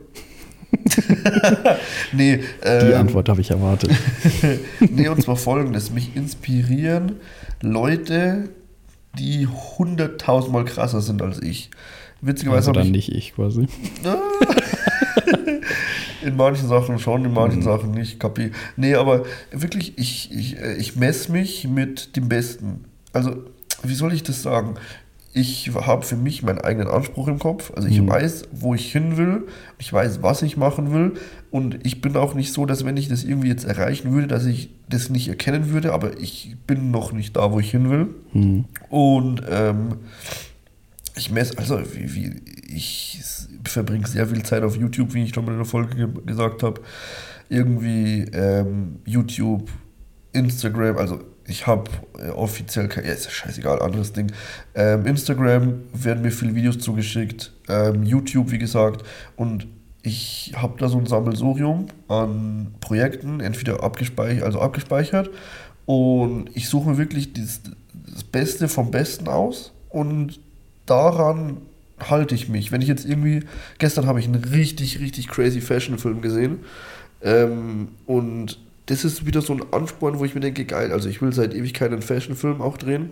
nee, Die ähm, Antwort habe ich erwartet. nee, und zwar folgendes. Mich inspirieren Leute, die hunderttausendmal krasser sind als ich. Witzigerweise Also habe dann ich nicht ich quasi. in manchen Sachen schon, in manchen Mhm. Sachen nicht, Kapi. Nee, aber wirklich, ich, ich, äh, ich messe mich mit dem Besten. Also, wie soll ich das sagen? ich habe für mich meinen eigenen Anspruch im Kopf. Also ich mhm. weiß, wo ich hin will. Ich weiß, was ich machen will. Und ich bin auch nicht so, dass wenn ich das irgendwie jetzt erreichen würde, dass ich das nicht erkennen würde. Aber ich bin noch nicht da, wo ich hin will. Mhm. Und ähm, ich messe, also wie, wie, ich verbringe sehr viel Zeit auf YouTube, wie ich schon mal in der Folge ge- gesagt habe. Irgendwie ähm, YouTube, Instagram, also ich habe äh, offiziell kein, ja, ist ja scheißegal, anderes Ding. Ähm, Instagram werden mir viele Videos zugeschickt, ähm, YouTube, wie gesagt, und ich habe da so ein Sammelsurium an Projekten, entweder abgespeichert, also abgespeichert, und ich suche mir wirklich das, das Beste vom Besten aus und daran halte ich mich. Wenn ich jetzt irgendwie, gestern habe ich einen richtig, richtig crazy Fashion-Film gesehen, ähm, und das ist wieder so ein Ansporn, wo ich mir denke, geil, also ich will seit Ewigkeit einen Fashion-Film auch drehen.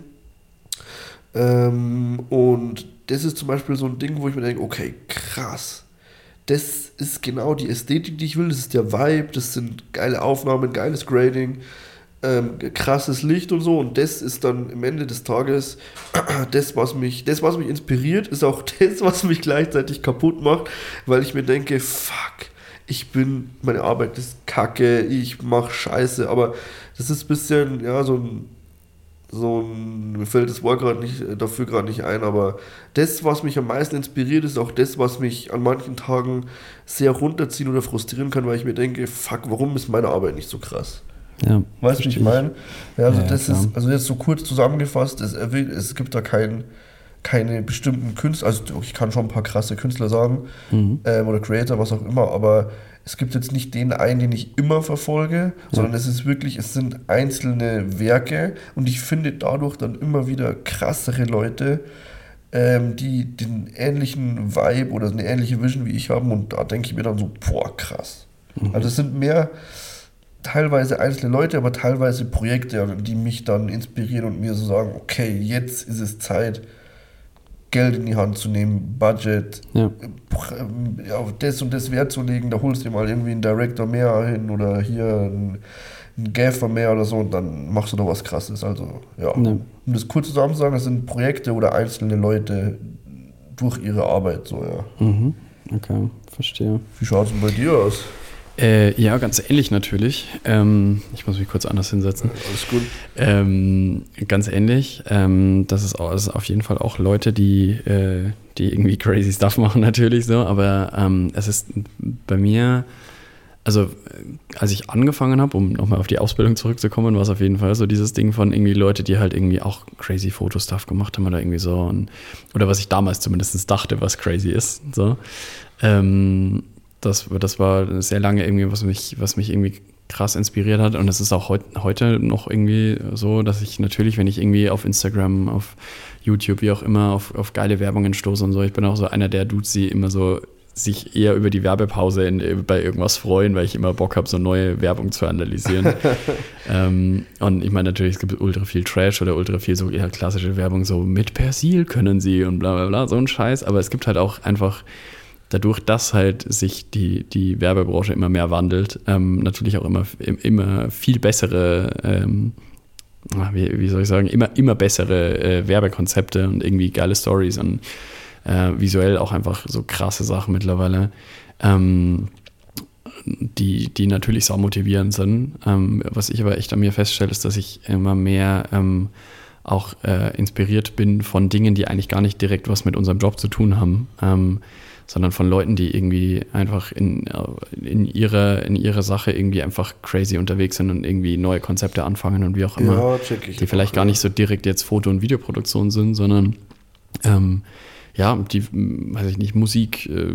Ähm, und das ist zum Beispiel so ein Ding, wo ich mir denke, okay, krass. Das ist genau die Ästhetik, die ich will. Das ist der Vibe, das sind geile Aufnahmen, geiles Grading, ähm, krasses Licht und so. Und das ist dann am Ende des Tages das, was mich, das, was mich inspiriert, ist auch das, was mich gleichzeitig kaputt macht, weil ich mir denke, fuck, ich bin, meine Arbeit ist kacke, ich mache Scheiße, aber das ist ein bisschen, ja, so ein, so ein, mir fällt das Wort gerade nicht, dafür gerade nicht ein, aber das, was mich am meisten inspiriert, ist auch das, was mich an manchen Tagen sehr runterziehen oder frustrieren kann, weil ich mir denke, fuck, warum ist meine Arbeit nicht so krass? Ja, weißt du, wie ich meine? Ja, also ja, das klar. ist, also jetzt so kurz zusammengefasst, es, es gibt da keinen, keine bestimmten Künstler, also ich kann schon ein paar krasse Künstler sagen, mhm. ähm, oder Creator, was auch immer, aber es gibt jetzt nicht den einen, den ich immer verfolge, ja. sondern es ist wirklich, es sind einzelne Werke und ich finde dadurch dann immer wieder krassere Leute, ähm, die den ähnlichen Vibe oder eine ähnliche Vision wie ich haben, und da denke ich mir dann so, boah, krass. Mhm. Also es sind mehr teilweise einzelne Leute, aber teilweise Projekte, die mich dann inspirieren und mir so sagen, okay, jetzt ist es Zeit, Geld in die Hand zu nehmen, Budget, ja. auf das und das Wert zu legen, da holst du dir mal irgendwie einen Director mehr hin oder hier einen, einen Gaffer mehr oder so und dann machst du da was Krasses. Also, ja. ja. Um das kurz zusammen zu sagen, das sind Projekte oder einzelne Leute durch ihre Arbeit, so, ja. Mhm. Okay, verstehe. Wie schaut es denn bei dir aus? Äh, ja, ganz ähnlich natürlich. Ähm, ich muss mich kurz anders hinsetzen. Alles gut. Ähm, ganz ähnlich. Ähm, das, ist auch, das ist auf jeden Fall auch Leute, die, äh, die irgendwie crazy Stuff machen natürlich so, aber ähm, es ist bei mir, also als ich angefangen habe, um nochmal auf die Ausbildung zurückzukommen, war es auf jeden Fall so dieses Ding von irgendwie Leute, die halt irgendwie auch crazy Fotostuff gemacht haben oder irgendwie so, und, oder was ich damals zumindest dachte, was crazy ist, so. Ähm, Das, das war sehr lange irgendwie, was mich, was mich irgendwie krass inspiriert hat. Und es ist auch heut, heute noch irgendwie so, dass ich natürlich, wenn ich irgendwie auf Instagram, auf YouTube, wie auch immer, auf, auf geile Werbungen stoße und so, ich bin auch so einer der Dudes, die immer so sich eher über die Werbepause in, bei irgendwas freuen, weil ich immer Bock habe, so neue Werbung zu analysieren. ähm, und ich meine natürlich, es gibt ultra viel Trash oder ultra viel so eher klassische Werbung, so mit Persil können sie und bla bla bla, so ein Scheiß. Aber es gibt halt auch einfach dadurch, dass halt sich die, die Werbebranche immer mehr wandelt, ähm, natürlich auch immer, immer viel bessere, ähm, wie, wie soll ich sagen, immer, immer bessere äh, Werbekonzepte und irgendwie geile Storys und äh, visuell auch einfach so krasse Sachen mittlerweile, ähm, die, die natürlich sau motivierend sind. Ähm, was ich aber echt an mir feststelle, ist, dass ich immer mehr ähm, auch äh, inspiriert bin von Dingen, die eigentlich gar nicht direkt was mit unserem Job zu tun haben. Ähm, sondern von Leuten, die irgendwie einfach in, in, ihrer, in ihrer Sache irgendwie einfach crazy unterwegs sind und irgendwie neue Konzepte anfangen und wie auch immer, ja, check ich die vielleicht auch, gar nicht so direkt jetzt Foto- und Videoproduktion sind, sondern ähm, ja, die, weiß ich nicht, Musik, äh,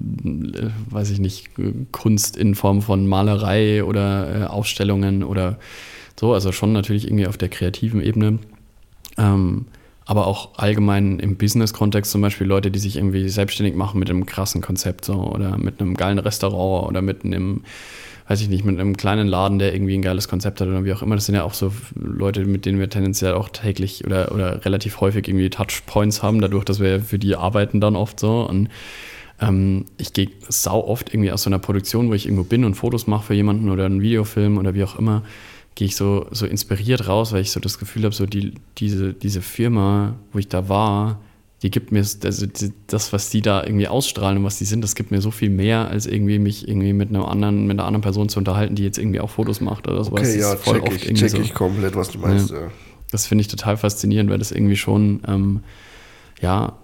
weiß ich nicht, Kunst in Form von Malerei oder äh, Ausstellungen oder so, also schon natürlich irgendwie auf der kreativen Ebene. Ähm, aber auch allgemein im Business-Kontext zum Beispiel Leute, die sich irgendwie selbstständig machen mit einem krassen Konzept so, oder mit einem geilen Restaurant oder mit einem, weiß ich nicht, mit einem kleinen Laden, der irgendwie ein geiles Konzept hat oder wie auch immer. Das sind ja auch so Leute, mit denen wir tendenziell auch täglich oder, oder relativ häufig irgendwie Touchpoints haben, dadurch, dass wir für die arbeiten dann oft so. Und ähm, ich gehe sau oft irgendwie aus so einer Produktion, wo ich irgendwo bin und Fotos mache für jemanden oder einen Videofilm oder wie auch immer, gehe ich so, so inspiriert raus, weil ich so das Gefühl habe, so die, diese, diese Firma, wo ich da war, die gibt mir, also die, das, was die da irgendwie ausstrahlen und was die sind, das gibt mir so viel mehr, als irgendwie mich irgendwie mit einer anderen, mit einer anderen Person zu unterhalten, die jetzt irgendwie auch Fotos macht oder sowas. Okay, ja, voll check oft ich, irgendwie check so. ich komplett, was du meinst, ja. ja. Das finde ich total faszinierend, weil das irgendwie schon, ähm, ja,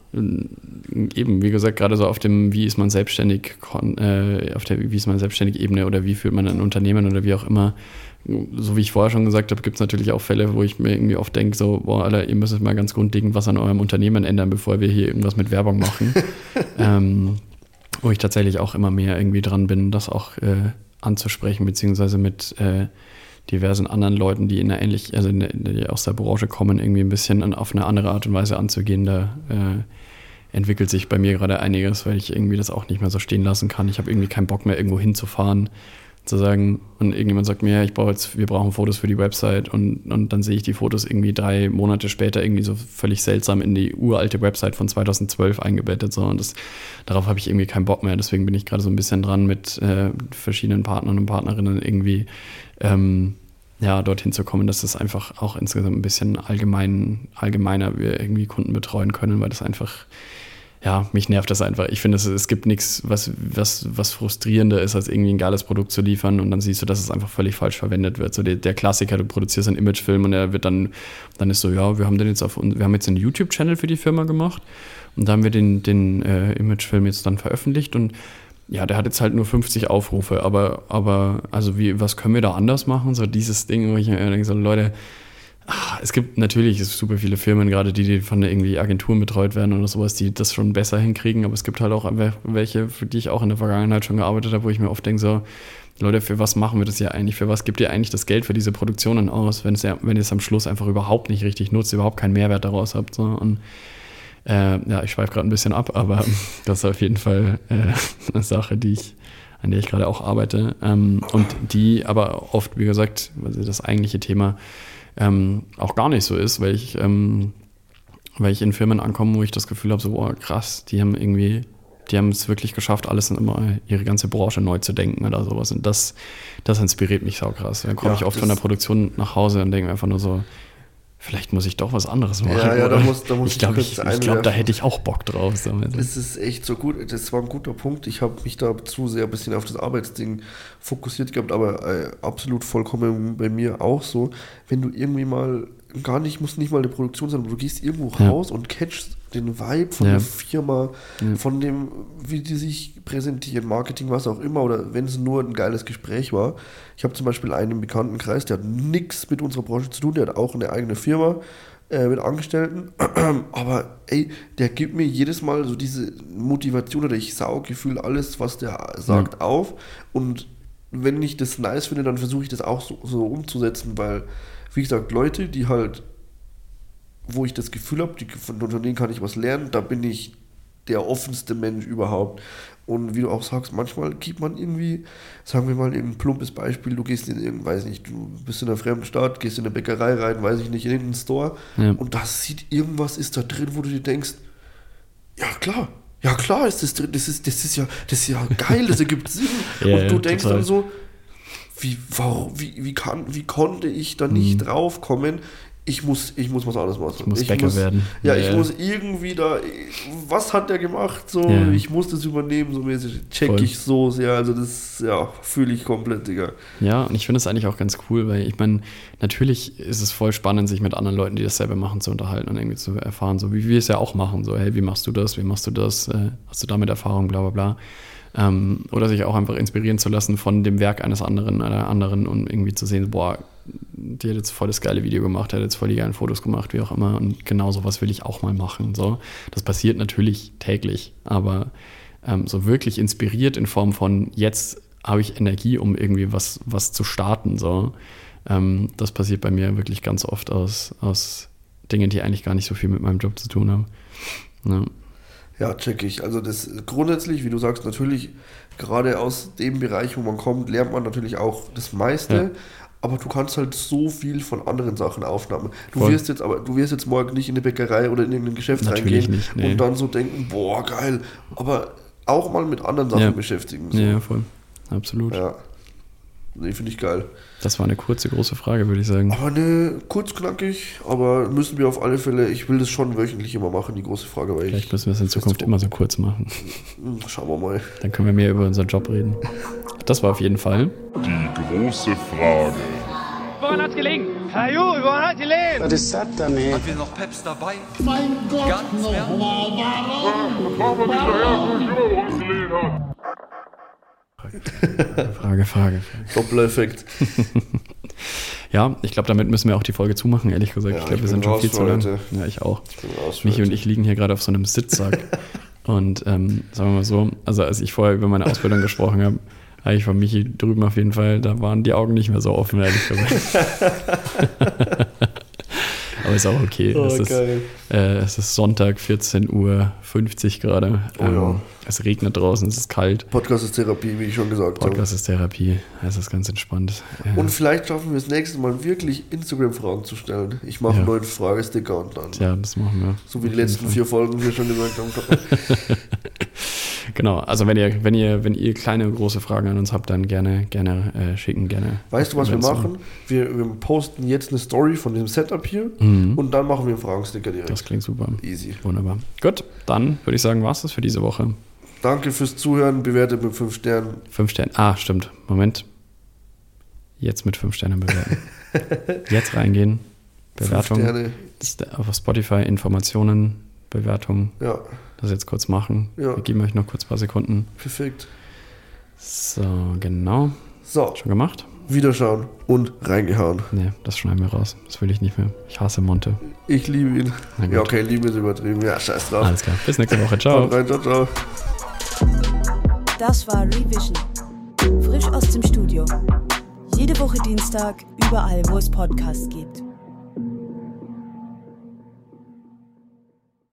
eben, wie gesagt, gerade so auf dem, wie ist man selbstständig, äh, auf der, wie ist man selbstständig Ebene oder wie führt man ein Unternehmen oder wie auch immer, so wie ich vorher schon gesagt habe, gibt es natürlich auch Fälle, wo ich mir irgendwie oft denke, so, boah, Alter, ihr müsst mal ganz grundlegend was an eurem Unternehmen ändern, bevor wir hier irgendwas mit Werbung machen. ähm, wo ich tatsächlich auch immer mehr irgendwie dran bin, das auch äh, anzusprechen, beziehungsweise mit äh, diversen anderen Leuten, die in einer ähnlich, also in der, die aus der Branche kommen, irgendwie ein bisschen an, auf eine andere Art und Weise anzugehen. Da äh, entwickelt sich bei mir gerade einiges, weil ich irgendwie das auch nicht mehr so stehen lassen kann. Ich habe irgendwie keinen Bock mehr, irgendwo hinzufahren, zu sagen, und irgendjemand sagt mir, ja, ich brauche jetzt, wir brauchen Fotos für die Website und, und dann sehe ich die Fotos irgendwie drei Monate später irgendwie so völlig seltsam in die uralte Website von zweitausendzwölf eingebettet. So, und das, darauf habe ich irgendwie keinen Bock mehr. Deswegen bin ich gerade so ein bisschen dran, mit äh, verschiedenen Partnern und Partnerinnen irgendwie ähm, ja, dorthin zu kommen, dass das einfach auch insgesamt ein bisschen allgemein, allgemeiner wir irgendwie Kunden betreuen können, weil das einfach, ja, mich nervt das einfach. Ich finde, es, es gibt nichts, was, was, was frustrierender ist, als irgendwie ein geiles Produkt zu liefern und dann siehst du, dass es einfach völlig falsch verwendet wird. So der, der Klassiker, du produzierst einen Imagefilm und der wird dann, dann ist so, ja, wir haben den jetzt auf, wir haben jetzt einen YouTube-Channel für die Firma gemacht und da haben wir den, den äh, Imagefilm jetzt dann veröffentlicht und ja, der hat jetzt halt nur fünfzig Aufrufe, aber, aber also wie, was können wir da anders machen? So dieses Ding, wo ich mir denke, so Leute, ach, es gibt natürlich super viele Firmen, gerade die, die von irgendwie Agenturen betreut werden oder sowas, die das schon besser hinkriegen, aber es gibt halt auch welche, für die ich auch in der Vergangenheit schon gearbeitet habe, wo ich mir oft denke, so, Leute, für was machen wir das ja eigentlich? Für was gibt ihr eigentlich das Geld für diese Produktionen aus, wenn es ja, wenn ihr es am Schluss einfach überhaupt nicht richtig nutzt, überhaupt keinen Mehrwert daraus habt, so, und Äh, ja, ich schweife gerade ein bisschen ab, aber das ist auf jeden Fall äh, eine Sache, die ich, an der ich gerade auch arbeite. Ähm, und die aber oft, wie gesagt, also das eigentliche Thema ähm, auch gar nicht so ist, weil ich, ähm, weil ich in Firmen ankomme, wo ich das Gefühl habe, so, boah, krass, die haben irgendwie, die haben es wirklich geschafft, alles immer ihre ganze Branche neu zu denken oder sowas. Und das, das inspiriert mich saukrass. Dann komme ja, ich oft von der Produktion nach Hause und denke mir einfach nur so, vielleicht muss ich doch was anderes machen. Ja, ja, da muss, da muss ich glaube, ich, ich glaub, da hätte ich auch Bock drauf. So. Das ist echt so gut. Das war ein guter Punkt. Ich habe mich da zu sehr ein bisschen auf das Arbeitsding fokussiert gehabt, aber äh, absolut vollkommen bei mir auch so. Wenn du irgendwie mal, gar nicht, muss nicht mal eine Produktion sein, aber du gehst irgendwo ja. raus und catchst den Vibe von ja. der Firma, ja. von dem, wie die sich präsentieren, Marketing, was auch immer, oder wenn es nur ein geiles Gespräch war. Ich habe zum Beispiel einen im Bekanntenkreis, der hat nichts mit unserer Branche zu tun, der hat auch eine eigene Firma äh, mit Angestellten, aber ey, der gibt mir jedes Mal so diese Motivation oder ich Saugefühl, alles, was der sagt, ja. auf, und wenn ich das nice finde, dann versuche ich das auch so, so umzusetzen, weil, wie gesagt, Leute, die halt, wo ich das Gefühl habe, die, von denen kann ich was lernen, da bin ich der offenste Mensch überhaupt. Und wie du auch sagst, manchmal gibt man irgendwie, sagen wir mal ein plumpes Beispiel, du gehst in irgendein, weiß nicht, du bist in einer fremden Stadt, gehst in eine Bäckerei rein, weiß ich nicht, in irgendeinen Store, ja. und da sieht irgendwas ist da drin, wo du dir denkst, ja klar, ja klar ist das drin, das ist, das ist ja, das ist ja geil, das ergibt Sinn. Ja, und du ja, denkst total. Dann so, wie, warum, wie, wie, kann, wie konnte ich da nicht mhm. drauf kommen? Ich muss, ich muss was anderes machen. Ich muss Bäcker muss, werden. Ja, ja, ich muss irgendwie da, was hat der gemacht? So, ja. ich muss das übernehmen, so mäßig. Check Voll. Ich so sehr, also das, ja, fühle ich komplett, Digga. Ja, und ich finde es eigentlich auch ganz cool, weil ich meine, natürlich ist es voll spannend, sich mit anderen Leuten, die dasselbe machen, zu unterhalten und irgendwie zu erfahren, so wie wir es ja auch machen, so, hey, wie machst du das, wie machst du das, äh, hast du damit Erfahrung, bla bla bla. Ähm, oder sich auch einfach inspirieren zu lassen von dem Werk eines anderen, einer anderen, und irgendwie zu sehen, boah, die hat jetzt voll das geile Video gemacht, hat jetzt voll die geilen Fotos gemacht, wie auch immer, und genau sowas will ich auch mal machen. So. Das passiert natürlich täglich, aber ähm, so wirklich inspiriert in Form von, jetzt habe ich Energie, um irgendwie was, was zu starten. So. Ähm, das passiert bei mir wirklich ganz oft aus, aus Dingen, die eigentlich gar nicht so viel mit meinem Job zu tun haben. Ja. Ja, check ich. Also das grundsätzlich, wie du sagst, natürlich gerade aus dem Bereich, wo man kommt, lernt man natürlich auch das meiste, ja. aber du kannst halt so viel von anderen Sachen aufnehmen. Du Voll. wirst jetzt aber, du wirst jetzt morgen nicht in eine Bäckerei oder in irgendein Geschäft natürlich reingehen nicht, nee. und dann so denken, boah, geil, aber auch mal mit anderen Sachen ja. beschäftigen. So. Ja, voll. Absolut. Ja. Nee, finde ich geil. Das war eine kurze, große Frage, würde ich sagen. Aber ne, kurz, knackig, aber müssen wir auf alle Fälle, ich will das schon wöchentlich immer machen, die große Frage. Weil Vielleicht ich müssen wir es in Zukunft immer so kurz machen. Schauen wir mal. Dann können wir mehr über unseren Job reden. Das war auf jeden Fall Die große Frage. Woran hat's gelegen? Herr Ju, woran hat gelegen? Was ist das denn, ey? Haben wir noch Peps dabei? Mein Gott, Ganz nochmal, warum? Fahren wir hinterher, wo ich überall gelegen habe. Frage, Frage. Doppel-Effekt. Ja, ich glaube, damit müssen wir auch die Folge zumachen, ehrlich gesagt. Ja, ich glaube, ich wir sind bin schon viel raus zu für lang. heute. Ja, ich auch. Ich bin raus für Michi und heute. ich liegen hier gerade auf so einem Sitzsack. Und ähm, sagen wir mal so, also als ich vorher über meine Ausbildung gesprochen habe, habe ich von Michi drüben auf jeden Fall, da waren die Augen nicht mehr so offen, ehrlich gesagt. Aber ist auch okay. Oh, es, ist, äh, es ist Sonntag, vierzehn Uhr fünfzig gerade. Oh, ähm, ja. Es regnet draußen, es ist kalt. Podcast ist Therapie, wie ich schon gesagt habe. Podcast ist Therapie, es ist ganz entspannt. Äh, Und vielleicht schaffen wir es nächste Mal wirklich Instagram-Fragen zu stellen. Ich mache Ja. einen neuen Fragesticker und dann. Tja, das machen wir. So wie die Auf jeden letzten Fall. vier Folgen wir schon gesagt haben. Genau, also wenn ihr, wenn ihr, wenn ihr kleine und große Fragen an uns habt, dann gerne, gerne äh, schicken, gerne. Weißt du, was wir Wenn's so- machen? Wir, wir posten jetzt eine Story von dem Setup hier Mhm. und dann machen wir einen Fragensticker direkt. Das klingt super. Easy. Wunderbar. Gut, dann würde ich sagen, war es das für diese Woche. Danke fürs Zuhören, bewertet mit fünf Sternen. Fünf Sterne. Ah, stimmt. Moment. Jetzt mit fünf Sternen bewerten. Jetzt reingehen. Bewertung. Fünf Sterne. Das ist auf Spotify Informationen, Bewertung. Ja, Das jetzt kurz machen. Ja. Wir geben euch noch kurz ein paar Sekunden. perfekt. So, genau. So, Schon gemacht? Wiederschauen und reingehauen. Nee, das schneiden wir raus. Das will ich nicht mehr. Ich hasse Monte. Ich liebe ihn. Na gut. Ja, okay, Liebe ist übertrieben. Ja, scheiß drauf. Alles klar. Bis nächste Woche. Ciao. Haut rein, ciao, ciao. Das war Revision. Frisch aus dem Studio. Jede Woche Dienstag, überall, wo es Podcasts gibt.